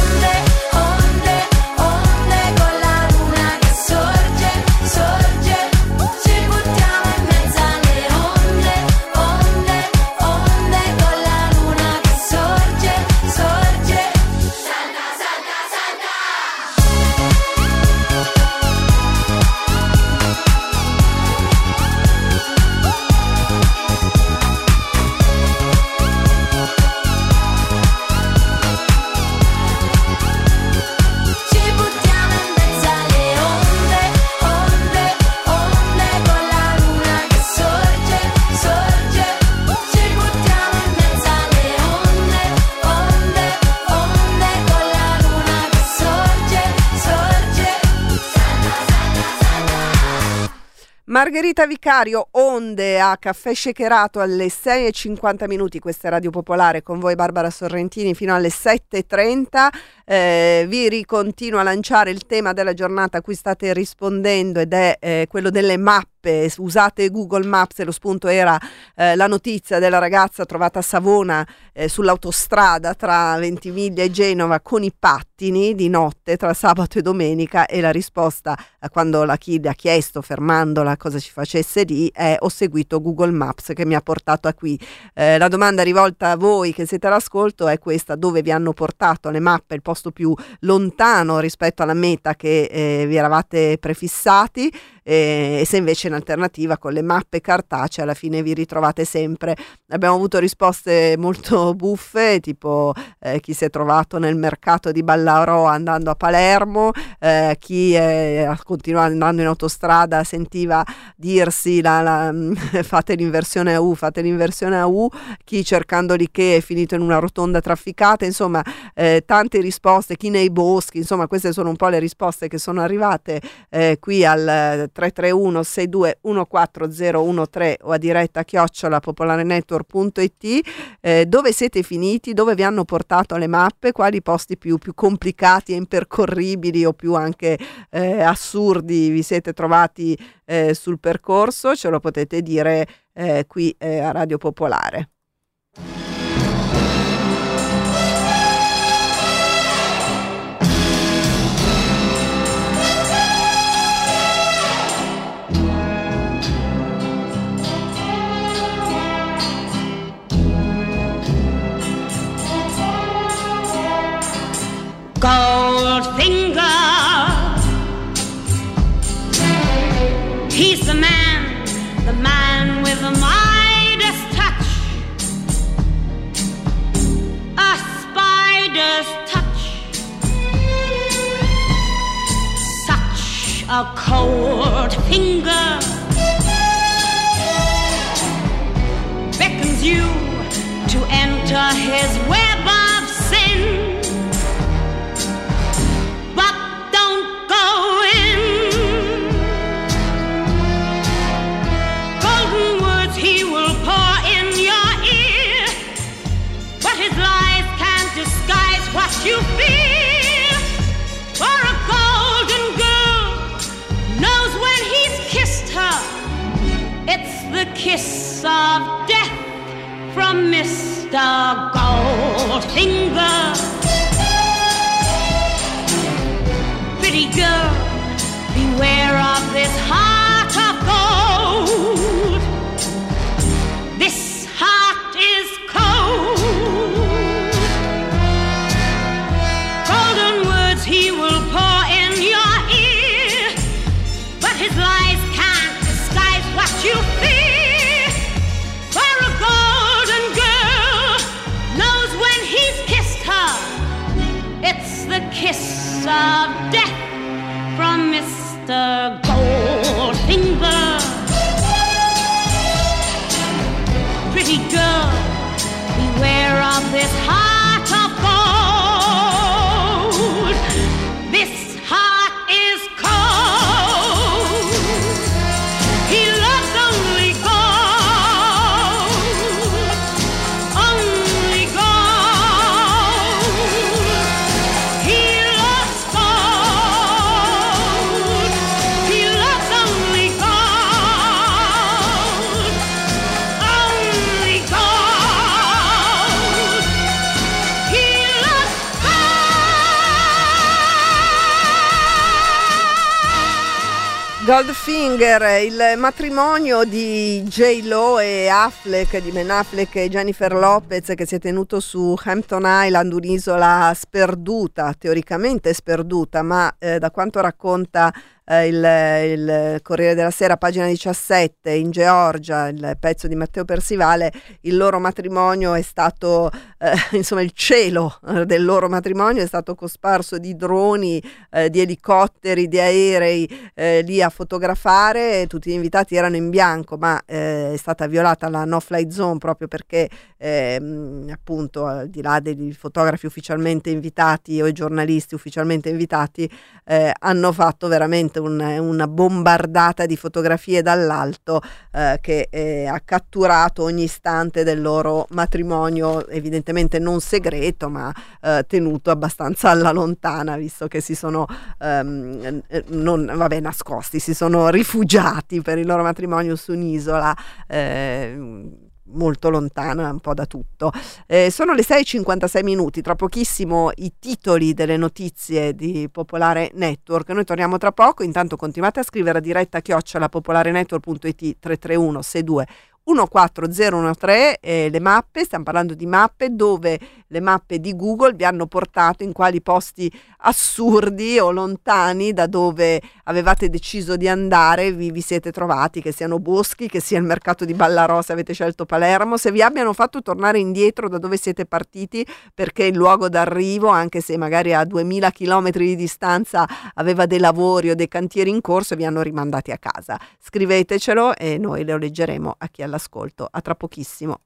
Margherita Vicario, Onde a Caffè Shakerato alle sei e cinquanta minuti, questa è Radio Popolare, con voi Barbara Sorrentini fino alle sette e trenta. Eh, vi ricontinuo a lanciare il tema della giornata a cui state rispondendo ed è eh, quello delle mappe. Usate Google Maps e lo spunto era eh, la notizia della ragazza trovata a Savona eh, sull'autostrada tra Ventimiglia e Genova con i pattini di notte tra sabato e domenica, e la risposta eh, quando la chi le ha chiesto fermandola cosa ci facesse lì è: ho seguito Google Maps che mi ha portato a qui. Eh, la domanda rivolta a voi che siete all'ascolto è questa: dove vi hanno portato le mappe, il posto più lontano rispetto alla meta che eh, vi eravate prefissati? E se invece in alternativa con le mappe cartacee alla fine vi ritrovate sempre. Abbiamo avuto risposte molto buffe, tipo eh, chi si è trovato nel mercato di Ballarò andando a Palermo, eh, chi è, continua andando in autostrada sentiva dirsi la, la, fate l'inversione a U, fate l'inversione a U, chi cercando lì che è finito in una rotonda trafficata, insomma eh, tante risposte, chi nei boschi, insomma queste sono un po' le risposte che sono arrivate eh, qui al tre tre uno sei due uno quattro zero uno tre o a diretta chiocciola popolarenetwork punto it. Eh, dove siete finiti? Dove vi hanno portato le mappe? Quali posti più, più complicati e impercorribili o più anche eh, assurdi vi siete trovati eh, sul percorso? Ce lo potete dire eh, qui eh, a Radio Popolare. Goldfinger, he's the man, the man with the Midas touch, a spider's touch, such a cold finger beckons you to enter his web of sin. You feel for a golden girl knows when he's kissed her, it's the kiss of death from Mister Goldfinger. Pretty girl, beware of this heart of gold. This heart is cold. He will pour in your ear, but his lies can't disguise what you fear. For a golden girl knows when he's kissed her, kiss of death from Mister Goldfinger. Pretty girl, beware of this heart of gold. This heart is cold. He loves only gold, only gold. He loves gold. He loves only gold, only gold. He loves Goldfinger, il matrimonio di J-Lo e Affleck, di Ben Affleck e Jennifer Lopez, che si è tenuto su Hampton Island, un'isola sperduta, teoricamente sperduta, ma eh, da quanto racconta eh, il, il Corriere della Sera, pagina diciassette, in Georgia, il pezzo di Matteo Persivale, il loro matrimonio è stato, eh, insomma il cielo del loro matrimonio è stato cosparso di droni, eh, di elicotteri, di aerei eh, lì a fotografare. Tutti gli invitati erano in bianco, ma eh, è stata violata la no fly zone proprio perché eh, appunto, al di là dei fotografi ufficialmente invitati o i giornalisti ufficialmente invitati, eh, hanno fatto veramente un, una bombardata di fotografie dall'alto eh, che eh, ha catturato ogni istante del loro matrimonio, evidentemente non segreto, ma eh, tenuto abbastanza alla lontana, visto che si sono ehm, non vabbè nascosti, si sono rifugiati per il loro matrimonio su un'isola eh, molto lontana un po' da tutto. Eh, sono le sei e cinquantasei minuti, tra pochissimo i titoli delle notizie di Popolare Network. Noi torniamo tra poco, intanto continuate a scrivere a diretta chiocciola popolarenetwork punto it tre tre uno sei due uno quattro zero uno tre, eh, le mappe, stiamo parlando di mappe dove le mappe di Google vi hanno portato in quali posti assurdi o lontani da dove avevate deciso di andare vi, vi siete trovati, che siano boschi, che sia il mercato di Ballarò se avete scelto Palermo, se vi abbiano fatto tornare indietro da dove siete partiti perché il luogo d'arrivo, anche se magari a duemila chilometri di distanza aveva dei lavori o dei cantieri in corso, vi hanno rimandati a casa. Scrivetecelo e noi lo leggeremo a chi ha l'ascolto. A tra pochissimo.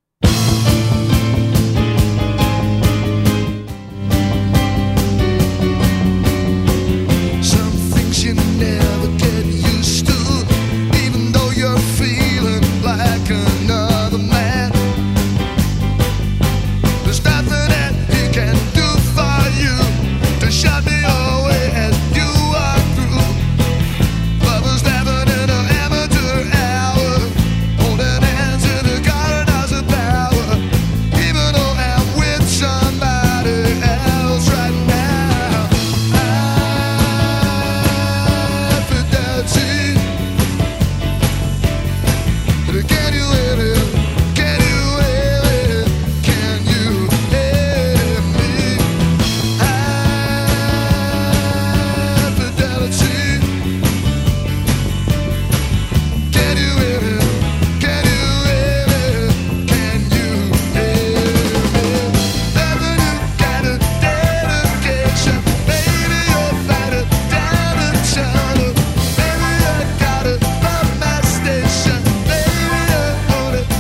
Some things you never get used to, even though you're feeling like another man. There's nothing that he can do for you to shut me away as you are through. Lovers never in an amateur hour, holding hands in the garden of power. Even though I'm with somebody else right now, infidelity. Can you hear it? Can you hear it? Can you hear me? Infidelity. Can you hear it? Can you hear it? Can you hear me? Never you got a dedication. Baby, you'll find it down the tunnel. Baby, I got it from my station. Baby, I want it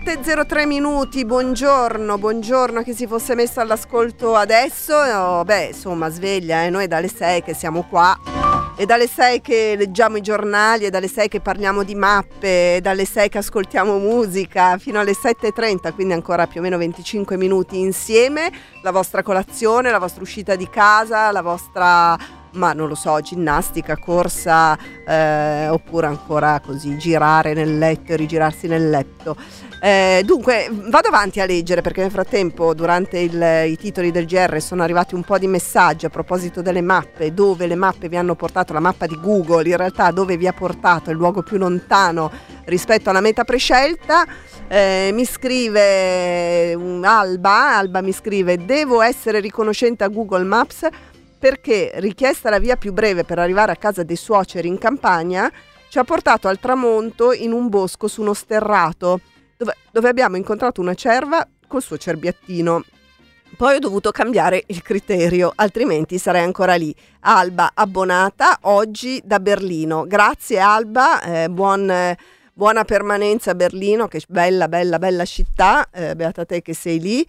sette e zero tre minuti, buongiorno, buongiorno a chi si fosse messo all'ascolto adesso. Oh, beh, insomma, sveglia, eh? Noi è dalle sei che siamo qua, è dalle sei che leggiamo i giornali, è dalle sei che parliamo di mappe, è dalle sei che ascoltiamo musica, fino alle sette e trenta, quindi ancora più o meno venticinque minuti insieme, la vostra colazione, la vostra uscita di casa, la vostra... ma non lo so, ginnastica, corsa, eh, oppure ancora così girare nel letto e rigirarsi nel letto. Eh, dunque vado avanti a leggere, perché nel frattempo durante il, i titoli del G R sono arrivati un po' di messaggi a proposito delle mappe, dove le mappe vi hanno portato, la mappa di Google in realtà dove vi ha portato il luogo più lontano rispetto alla meta prescelta. Eh, mi scrive um, Alba, Alba mi scrive: devo essere riconoscente a Google Maps perché, richiesta la via più breve per arrivare a casa dei suoceri in campagna, ci ha portato al tramonto in un bosco su uno sterrato dove, dove abbiamo incontrato una cerva col suo cerbiattino. Poi ho dovuto cambiare il criterio, altrimenti sarei ancora lì. Alba, abbonata oggi da Berlino. Grazie Alba, eh, buon... Eh, buona permanenza a Berlino, che bella, bella, bella città, eh, beata te che sei lì.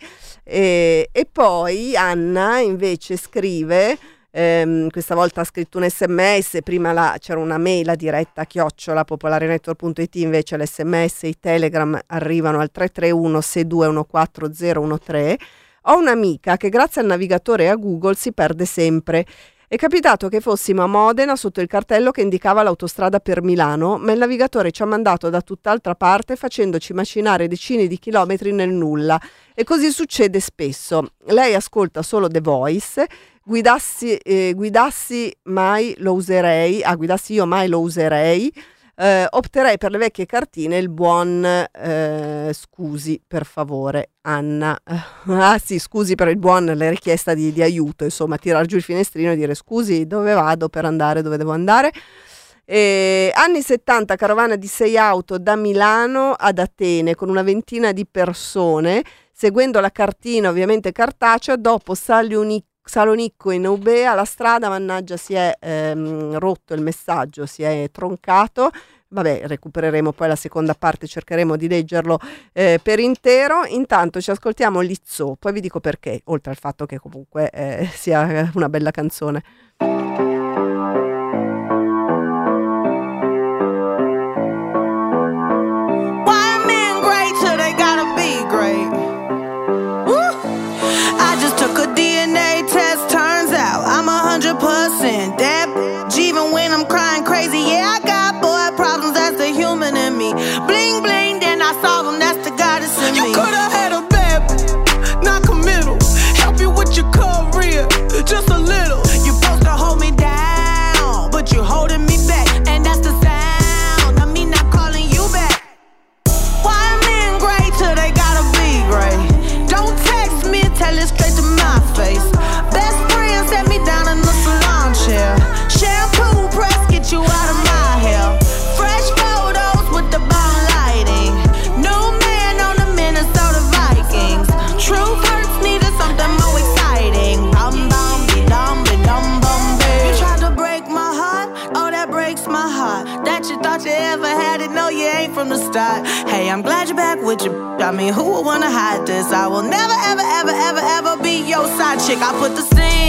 E, e poi Anna invece scrive, ehm, questa volta ha scritto un sms, prima la, c'era una mail a diretta chiocciola popolarenetwork punto it, invece l'sms e i telegram arrivano al tre tre uno sei due uno quattro zero uno tre. Ho un'amica che grazie al navigatore e a Google si perde sempre. È capitato che fossimo a Modena sotto il cartello che indicava l'autostrada per Milano, ma il navigatore ci ha mandato da tutt'altra parte facendoci macinare decine di chilometri nel nulla. E così succede spesso. Lei ascolta solo The Voice, guidassi, eh, guidassi mai lo userei, ah guidassi io mai lo userei, eh, opterei per le vecchie cartine il buon eh, scusi per favore Anna, ah sì scusi per il buon, la richiesta di, di aiuto, insomma tirar giù il finestrino e dire scusi dove vado per andare, dove devo andare. E anni settanta, carovana di sei auto da Milano ad Atene con una ventina di persone, seguendo la cartina ovviamente cartacea, dopo Salioni, Salonicco in Eubea, la strada mannaggia si è ehm, rotto il messaggio, si è troncato. Vabbè, recupereremo poi la seconda parte, cercheremo di leggerlo eh, per intero. Intanto ci ascoltiamo Lizzo, poi vi dico perché, oltre al fatto che comunque eh, sia una bella canzone. Even when I'm crying crazy, yeah, I got boy problems, that's the human in me. Bling bling, then I solve them, that's the goddess in me. You could've had a bad boy, not committal, help you with your career, just a little. You supposed to hold me down, but you're holding me back, and that's the sound of me not calling you back. Why men great till they gotta be great? Don't text me, tell it straight to my face. Best friend set me down in the salon chair. Shampoo press, get you out of my hair. Fresh photos with the bomb lighting. New man on the Minnesota Vikings. Truth hurts, needed something more exciting. Dum dum be dum be dum bum be. You tried to break my heart, oh that breaks my heart. That you thought you ever had it, no you ain't from the start. Hey, I'm glad you're back with your. I mean, who would wanna hide this? I will never ever ever ever ever be your side chick. I put the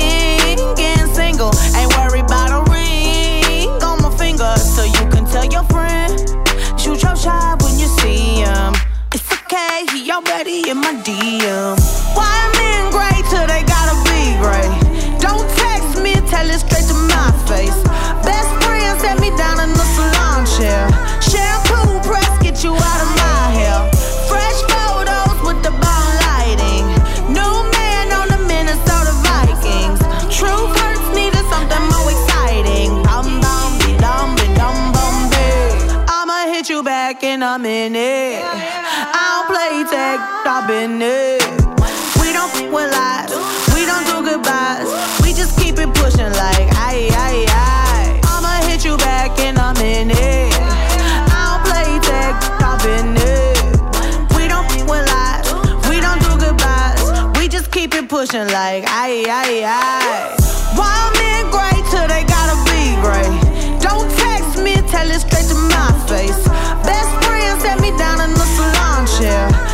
singing single, ain't worried about a ring on my finger, so you can tell your friend, shoot your shot when you see him. It's okay, he already in my D M. Why men great till they gotta be great? Don't text me, tell it straight to my face. Best friend set me down in the salon chair. Shampoo press, get you out of my hair. Fresh photos with the bomb lighting. New man on the Minnesota Vikings. Truth hurts, needed something more exciting. Dum dum be dum be dum bum be. I'ma hit you back in a minute. I don't play tag, I've been it. We don't f with lies, we don't do goodbyes. We just keep it pushing like aye aye aye. I'ma hit you back in a minute. I don't play tag, I've been it. We don't f with lies, we don't do goodbyes. We just keep it pushing like aye aye aye. Why men great till they gotta be great? Don't text me, tell it straight to my face. Best friend set me down in the salon chair.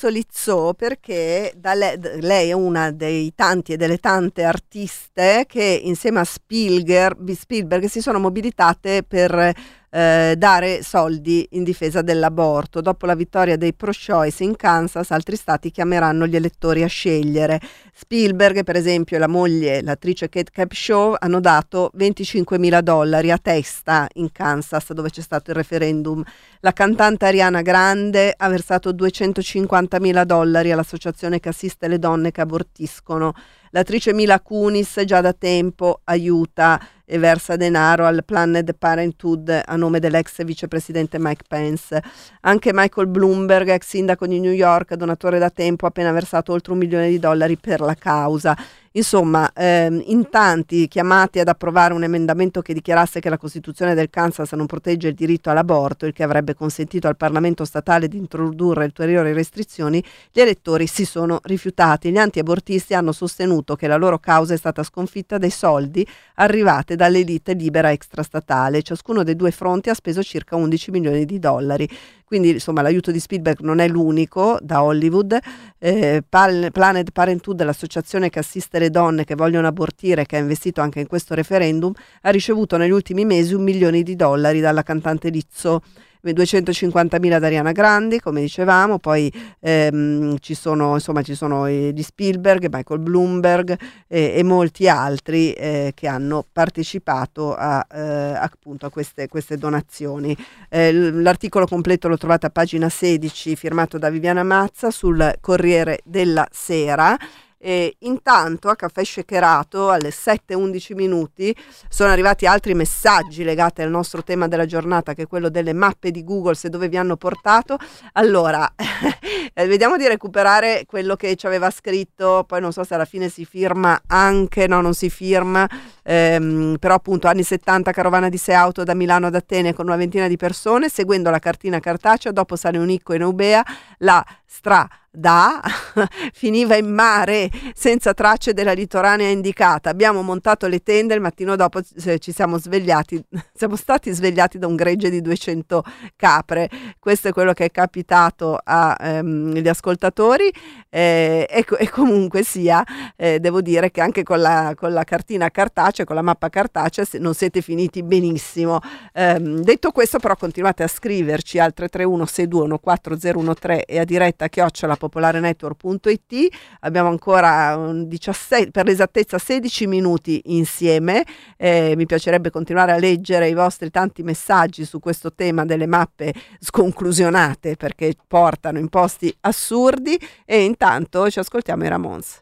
citato Lizzo perché da lei, lei è una dei tanti e delle tante artiste che insieme a Spielberg, Spielberg si sono mobilitate per eh, dare soldi in difesa dell'aborto. Dopo la vittoria dei pro-choice in Kansas, altri stati chiameranno gli elettori a scegliere. Spielberg, per esempio, e la moglie, l'attrice Kate Capshaw, hanno dato venticinquemila dollari a testa in Kansas, dove c'è stato il referendum. La cantante Ariana Grande ha versato duecentocinquantamila dollari all'associazione che assiste le donne che abortiscono. L'attrice Mila Kunis già da tempo aiuta e versa denaro al Planned Parenthood a nome dell'ex vicepresidente Mike Pence. Anche Michael Bloomberg, ex sindaco di New York, donatore da tempo, ha appena versato oltre un milione di dollari per la causa. Insomma, ehm, in tanti chiamati ad approvare un emendamento che dichiarasse che la Costituzione del Kansas non protegge il diritto all'aborto, il che avrebbe consentito al Parlamento statale di introdurre ulteriori restrizioni, gli elettori si sono rifiutati. Gli antiabortisti hanno sostenuto che la loro causa è stata sconfitta dai soldi arrivate dall'elite libera extrastatale. Ciascuno dei due fronti ha speso circa undici milioni di dollari. Quindi insomma l'aiuto di Spielberg non è l'unico da Hollywood. eh, Pal- Planned Parenthood, l'associazione che assiste le donne che vogliono abortire, che ha investito anche in questo referendum, ha ricevuto negli ultimi mesi un milione di dollari dalla cantante Lizzo, duecentocinquantamila da Ariana Grande, come dicevamo, poi ehm, ci sono insomma ci sono gli Spielberg, Michael Bloomberg eh, e molti altri eh, che hanno partecipato a, eh, appunto a queste, queste donazioni. Eh, l'articolo completo lo trovate a pagina sedici, firmato da Viviana Mazza, sul Corriere della Sera. E intanto a Caffè Shakerato alle sette e undici minuti sono arrivati altri messaggi legati al nostro tema della giornata, che è quello delle mappe di Google, se dove vi hanno portato. Allora vediamo di recuperare quello che ci aveva scritto, poi non so se alla fine si firma anche, no, non si firma, ehm, però appunto anni settanta, carovana di sei auto da Milano ad Atene con una ventina di persone, seguendo la cartina cartacea, dopo San Unicco e Eubea, la stra da finiva in mare senza tracce della litoranea indicata. Abbiamo montato le tende, il mattino dopo ci siamo svegliati, siamo stati svegliati da un gregge di duecento capre. Questo è quello che è capitato agli ehm, ascoltatori eh, e, e comunque sia eh, devo dire che anche con la, con la cartina cartacea, con la mappa cartacea non siete finiti benissimo. Ehm, detto questo, però, continuate a scriverci al tre tre uno sei due uno quattro zero uno tre e a diretta chiocciola popolarenetwork punto it. Abbiamo ancora un diciassette, per l'esattezza sedici minuti insieme. Eh, mi piacerebbe continuare a leggere i vostri tanti messaggi su questo tema delle mappe sconclusionate, perché portano in posti assurdi, e intanto ci ascoltiamo i Ramones.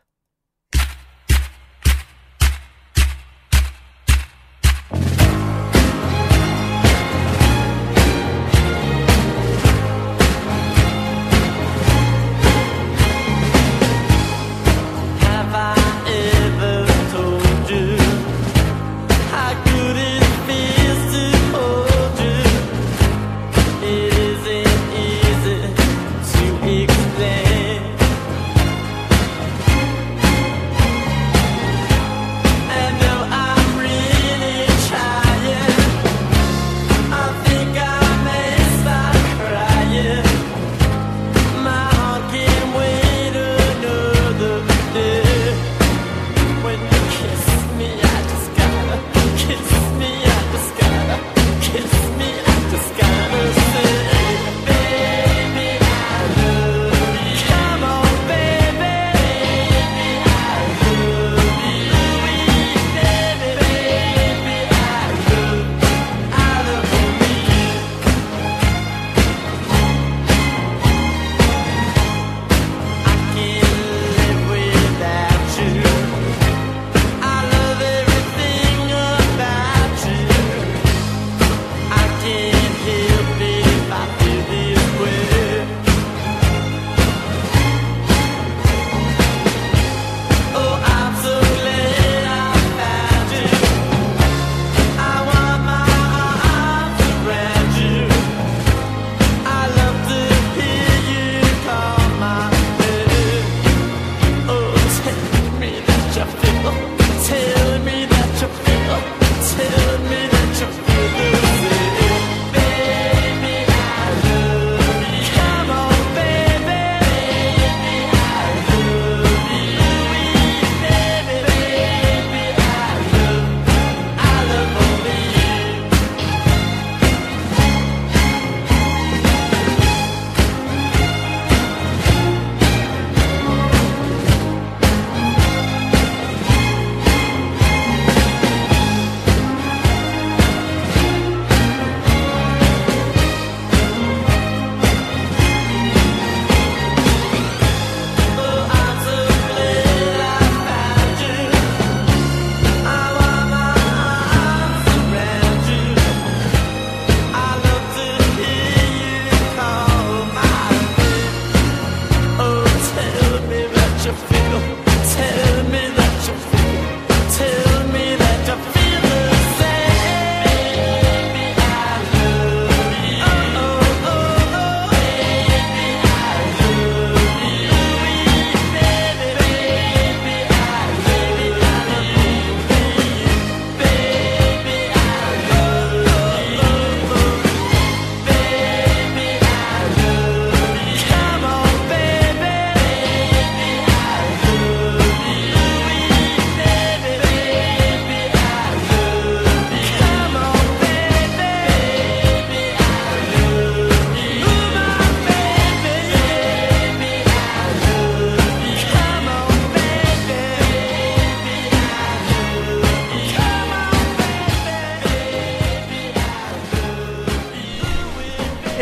Explain.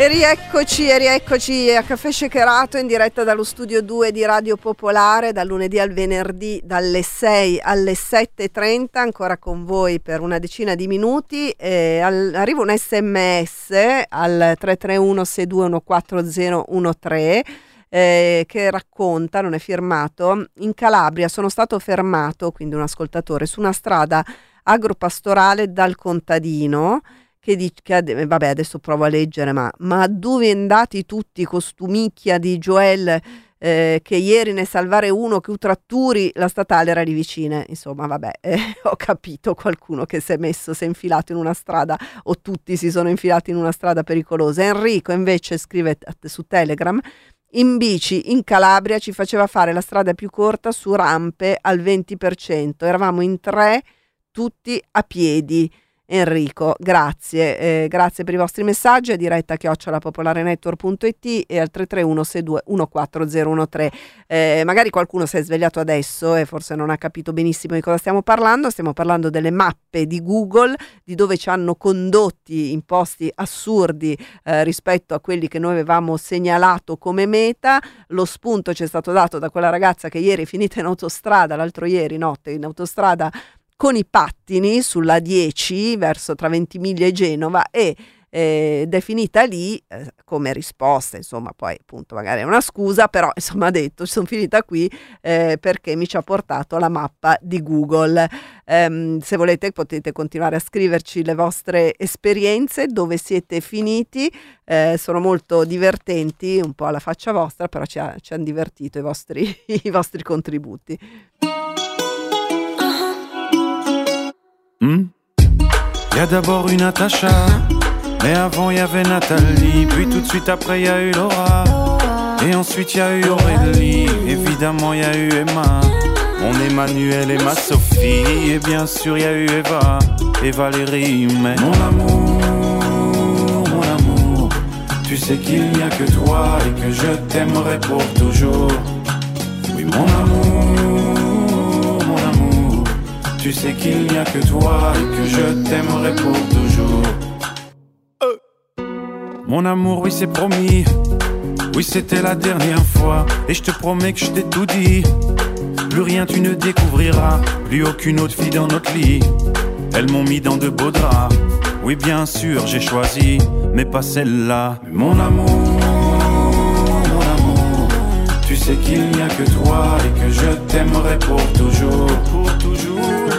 E rieccoci, e rieccoci a Caffè Shakerato in diretta dallo studio due di Radio Popolare, dal lunedì al venerdì dalle sei alle sette e trenta, ancora con voi per una decina di minuti. Eh, al, arriva un sms al tre tre uno sei due uno quattro zero uno tre eh, che racconta, non è firmato: in Calabria sono stato fermato, quindi un ascoltatore, su una strada agropastorale dal contadino che dice, vabbè adesso provo a leggere, ma, ma dove andati tutti costumicchia di Joel eh, che ieri ne salvare uno che utratturi la statale era lì vicine, insomma vabbè, eh, ho capito qualcuno che si è messo, si è infilato in una strada, o tutti si sono infilati in una strada pericolosa. Enrico invece scrive su Telegram: in bici in Calabria ci faceva fare la strada più corta su rampe al venti per cento, eravamo in tre tutti a piedi. Enrico, grazie, eh, grazie per i vostri messaggi a diretta chiocciola popolarenetwork punto it e al tre tre uno sei due uno quattro zero uno tre. Eh, magari qualcuno si è svegliato adesso e forse non ha capito benissimo di cosa stiamo parlando. Stiamo parlando delle mappe di Google, di dove ci hanno condotti in posti assurdi eh, rispetto a quelli che noi avevamo segnalato come meta. Lo spunto ci è stato dato da quella ragazza che ieri è finita in autostrada, l'altro ieri notte in autostrada con i pattini sulla dieci verso tra Ventimiglia e Genova, e eh, ed è finita lì eh, come risposta, insomma, poi appunto magari è una scusa, però insomma ha detto sono finita qui eh, perché mi ci ha portato la mappa di Google. Um, se volete potete continuare a scriverci le vostre esperienze, dove siete finiti, eh, sono molto divertenti, un po' alla faccia vostra, però ci, ha, ci hanno divertito i vostri, i vostri contributi. Hmm? Y a d'abord eu Natacha, mais avant y avait Nathalie, puis tout de suite après y a eu Laura, et ensuite y a eu Aurélie, évidemment y a eu Emma, mon Emmanuel et ma Sophie, et bien sûr y a eu Eva et Valérie, mais mon amour, mon amour, tu sais qu'il n'y a que toi et que je t'aimerai pour toujours. Oui mon amour, tu sais qu'il n'y a que toi et que je t'aimerai pour toujours. euh. Mon amour, oui c'est promis, oui c'était la dernière fois, et je te promets que je t'ai tout dit. Plus rien tu ne découvriras, plus aucune autre fille dans notre lit. Elles m'ont mis dans de beaux draps, oui bien sûr j'ai choisi, mais pas celle-là. Mais mon amour, mon amour, tu sais qu'il n'y a que toi et que je t'aimerai pour toujours, pour toujours.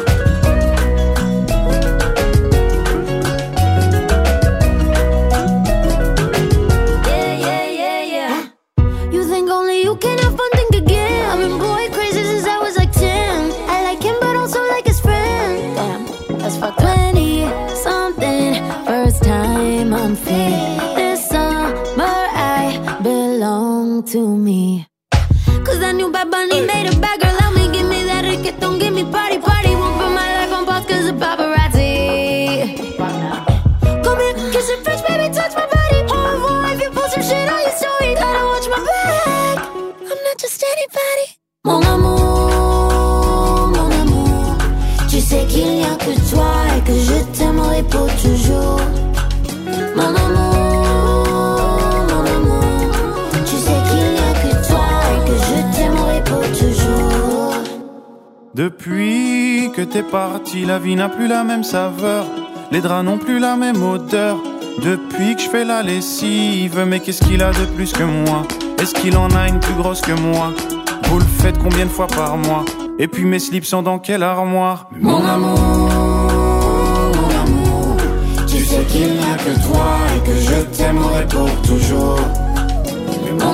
Yeah, yeah, yeah, yeah. You think only you can have fun, think again. I've been boy crazy since I was like ten. I like him but also like his friend. Damn, that's fucked up. twenty something, first time I'm free. This summer I belong to me. Cause that new Bad Bunny made a bad girl out me. Give me that reggaeton, give me party, party. Won't put my life on pause cause of paparazzi. Come here, kiss it French, baby, touch my body. Oh boy, if you post some shit on your story, gotta watch my back. I'm not just anybody. Mon amour, mon amour, tu sais qu'il n'y a que toi et que je t'aimerai pour toujours. Mon amour, mon amour, tu sais qu'il n'y a que toi et que je t'aimerai pour toujours. Depuis que t'es parti, la vie n'a plus la même saveur, les draps n'ont plus la même odeur. Depuis que je fais la lessive, mais qu'est-ce qu'il a de plus que moi? Est-ce qu'il en a une plus grosse que moi? Vous le faites combien de fois par mois? Et puis mes slips sont dans quelle armoire? Mais mon amour, mon amour, tu sais qu'il n'y a que toi et que je t'aimerai pour toujours. Mais mon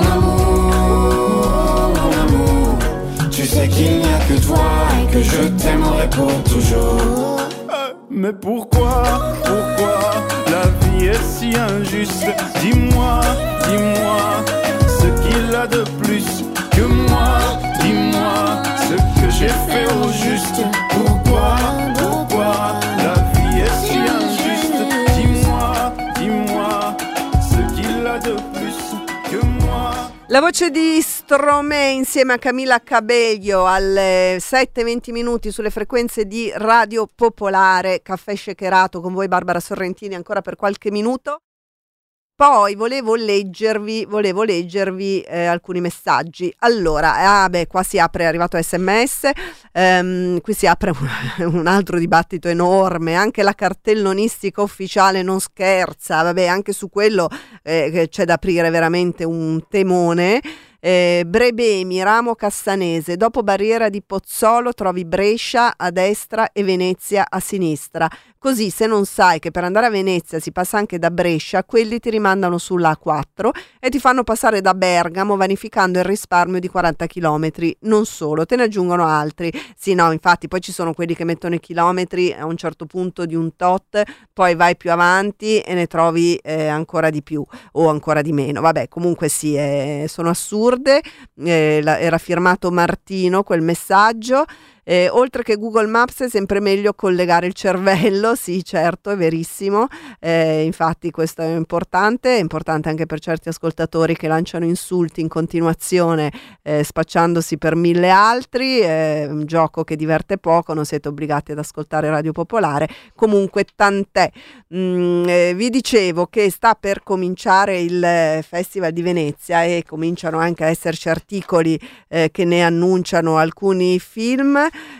amour, mon amour, tu sais qu'il n'y a que toi et que je t'aimerai pour toujours. Mais pourquoi, pourquoi la vie est si injuste? Dis-moi, dis-moi ce qu'il a de plus que moi. Dis-moi ce que j'ai fait au juste. Pourquoi, pourquoi la vie est si injuste? Dis-moi, dis-moi ce qu'il a de plus que moi. La voce di Stromae insieme a Camila Cabello alle sette e venti minuti sulle frequenze di Radio Popolare. Caffè Shakerato con voi Barbara Sorrentini ancora per qualche minuto. Poi volevo leggervi, volevo leggervi eh, alcuni messaggi. Allora, ah beh, qua si apre, è arrivato S M S, ehm, qui si apre un, un altro dibattito enorme, anche la cartellonistica ufficiale non scherza, vabbè, anche su quello eh, c'è da aprire veramente un temone. Eh, Brebemi, Ramo Cassanese, dopo Barriera di Pozzolo trovi Brescia a destra e Venezia a sinistra. Così, se non sai che per andare a Venezia si passa anche da Brescia, quelli ti rimandano sulla A quattro e ti fanno passare da Bergamo, vanificando il risparmio di quaranta chilometri. Non solo, te ne aggiungono altri. Sì, no, infatti poi ci sono quelli che mettono i chilometri a un certo punto di un tot, poi vai più avanti e ne trovi eh, ancora di più o ancora di meno. Vabbè, comunque sì, eh, sono assurde. Eh, la, era firmato Martino quel messaggio. Eh, oltre che Google Maps è sempre meglio collegare il cervello, sì certo, è verissimo, eh, infatti questo è importante, è importante anche per certi ascoltatori che lanciano insulti in continuazione eh, spacciandosi per mille altri, è un gioco che diverte poco, non siete obbligati ad ascoltare Radio Popolare, comunque tant'è. Mm, eh, vi dicevo che sta per cominciare il Festival di Venezia e cominciano anche a esserci articoli eh, che ne annunciano alcuni film.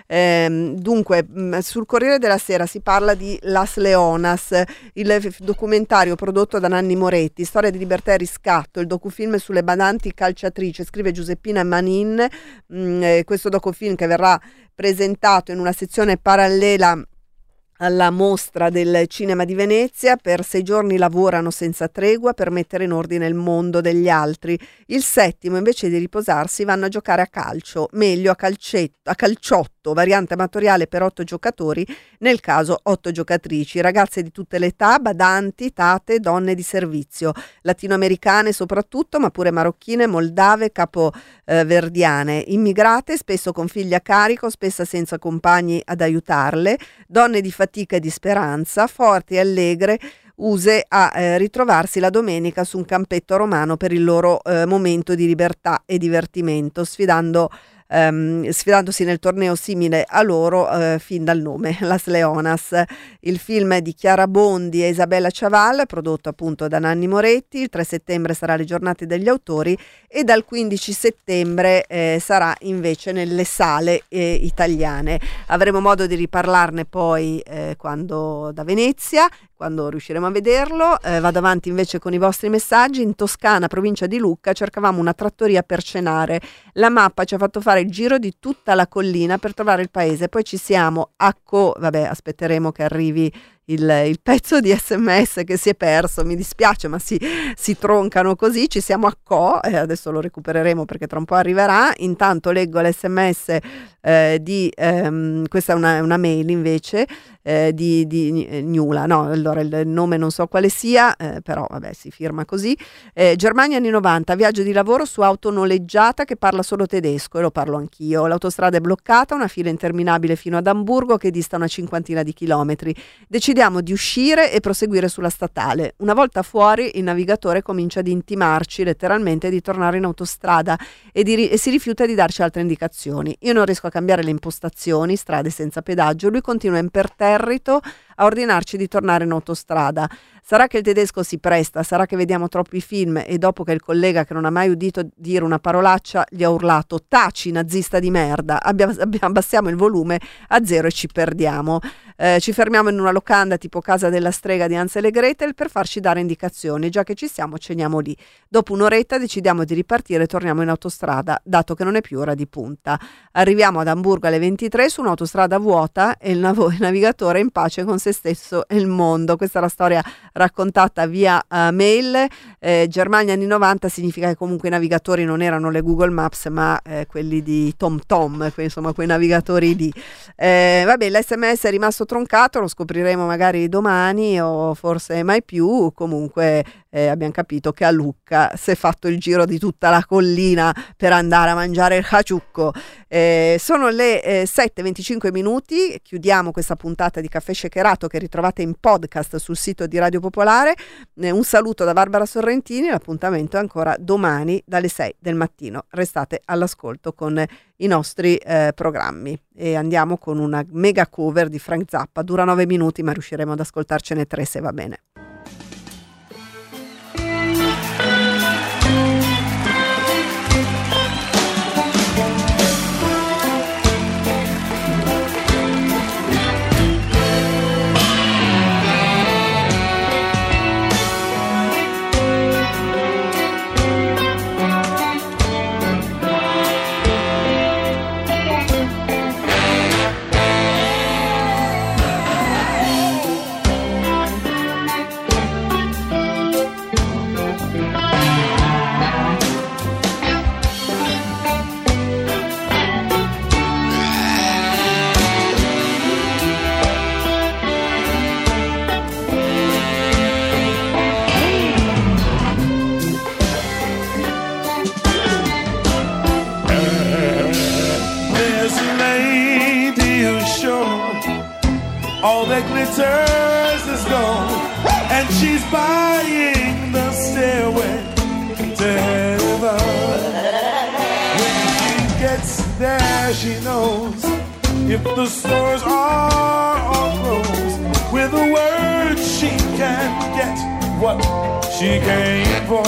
Eh, dunque mh, sul Corriere della Sera si parla di Las Leonas, il f- documentario prodotto da Nanni Moretti, storia di libertà e riscatto, il docufilm sulle badanti calciatrici, scrive Giuseppina Manin. Mh, eh, questo docufilm che verrà presentato in una sezione parallela alla mostra del cinema di Venezia. Per sei giorni lavorano senza tregua per mettere in ordine il mondo degli altri. Il settimo, invece di riposarsi, vanno a giocare a calcio, meglio a calcetto, a calciotto, variante amatoriale per otto giocatori, nel caso otto giocatrici, ragazze di tutte le età, badanti, tate, donne di servizio, latinoamericane soprattutto, ma pure marocchine, moldave, capoverdiane, eh, immigrate, spesso con figli a carico, spesso senza compagni ad aiutarle, donne di fatica e di speranza, forti e allegre, use a eh, ritrovarsi la domenica su un campetto romano per il loro eh, momento di libertà e divertimento, sfidando Um, sfidandosi nel torneo simile a loro uh, fin dal nome, Las Leonas. Il film è di Chiara Bondi e Isabella Ciaval, prodotto appunto da Nanni Moretti. Il tre settembre sarà le giornate degli autori e dal quindici settembre eh, sarà invece nelle sale eh, italiane. Avremo modo di riparlarne poi eh, quando da Venezia, quando riusciremo a vederlo. Eh, vado avanti invece con i vostri messaggi. In Toscana, provincia di Lucca, cercavamo una trattoria per cenare. La mappa ci ha fatto fare il giro di tutta la collina per trovare il paese, poi ci siamo a co... vabbè, aspetteremo che arrivi il, il pezzo di S M S che si è perso, mi dispiace, ma si, si troncano così. Ci siamo a Co, e eh, adesso lo recupereremo perché tra un po' arriverà. Intanto leggo l'S M S eh, di ehm, questa è una, una mail invece eh, di, di eh, Gnula, no, allora il, il nome non so quale sia, eh, però vabbè, si firma così. eh, Germania anni novanta, viaggio di lavoro su auto noleggiata che parla solo tedesco, e lo parlo anch'io. L'autostrada è bloccata, una fila interminabile fino ad Amburgo che dista una cinquantina di chilometri. Decidiamo di uscire e proseguire sulla statale. Una volta fuori il navigatore comincia ad intimarci letteralmente di tornare in autostrada e, di ri- e si rifiuta di darci altre indicazioni. Io non riesco a cambiare le impostazioni, strade senza pedaggio, lui continua imperterrito a ordinarci di tornare in autostrada. Sarà che il tedesco si presta, sarà che vediamo troppi film e dopo che il collega che non ha mai udito dire una parolaccia gli ha urlato taci nazista di merda, Abbia, abbassiamo il volume a zero e ci perdiamo. Eh, ci fermiamo in una locanda tipo Casa della Strega di Hansel e Gretel per farci dare indicazioni. Già che ci siamo, ceniamo lì. Dopo un'oretta decidiamo di ripartire e torniamo in autostrada, dato che non è più ora di punta. Arriviamo ad Amburgo alle ventitré su un'autostrada vuota e il, nav- il navigatore è in pace con se stesso e il mondo. Questa è la storia raccontata via uh, mail. eh, Germania anni novanta significa che comunque i navigatori non erano le Google Maps ma eh, quelli di TomTom, que- insomma quei navigatori lì. Eh, vabbè, l'S M S è rimasto troncato, lo scopriremo magari domani o forse mai più. Comunque eh, abbiamo capito che a Lucca si è fatto il giro di tutta la collina per andare a mangiare il caciucco. Eh, sono le eh, sette e venticinque minuti, chiudiamo questa puntata di Caffè Shakerato che ritrovate in podcast sul sito di Radio Popolare. Eh, un saluto da Barbara Sorrentini, l'appuntamento è ancora domani dalle sei del mattino. Restate all'ascolto con i nostri eh, programmi e andiamo con una mega cover di Frank Zappa, dura nove minuti ma riusciremo ad ascoltarcene tre se va bene. enters the store and she's buying the stairway to heaven. When she gets there, she knows if the stores are all closed, with a word she can get what she came for.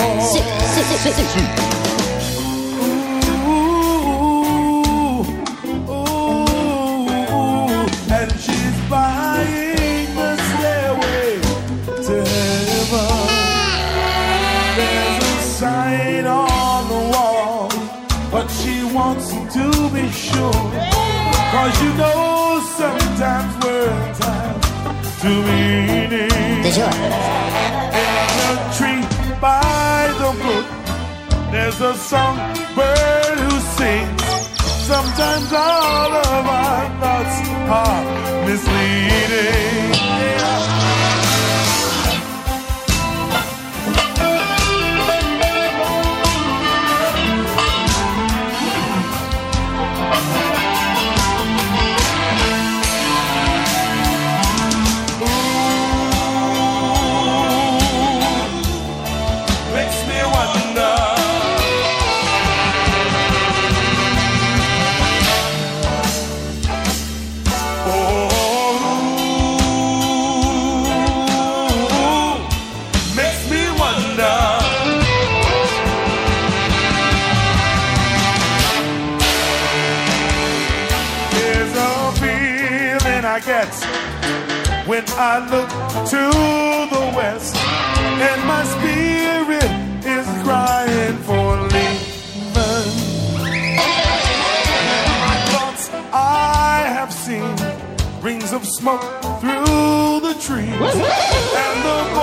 And she's buying the stairway to heaven. There's a sign on the wall, but she wants to be sure, 'cause you know sometimes words have two meanings. In a tree by the brook, there's a songbird who sings. Sometimes all of our thoughts are misleading. Makes me wonder. I get when I look to the west, and my spirit is crying for leaving. My thoughts I have seen rings of smoke through the trees, and the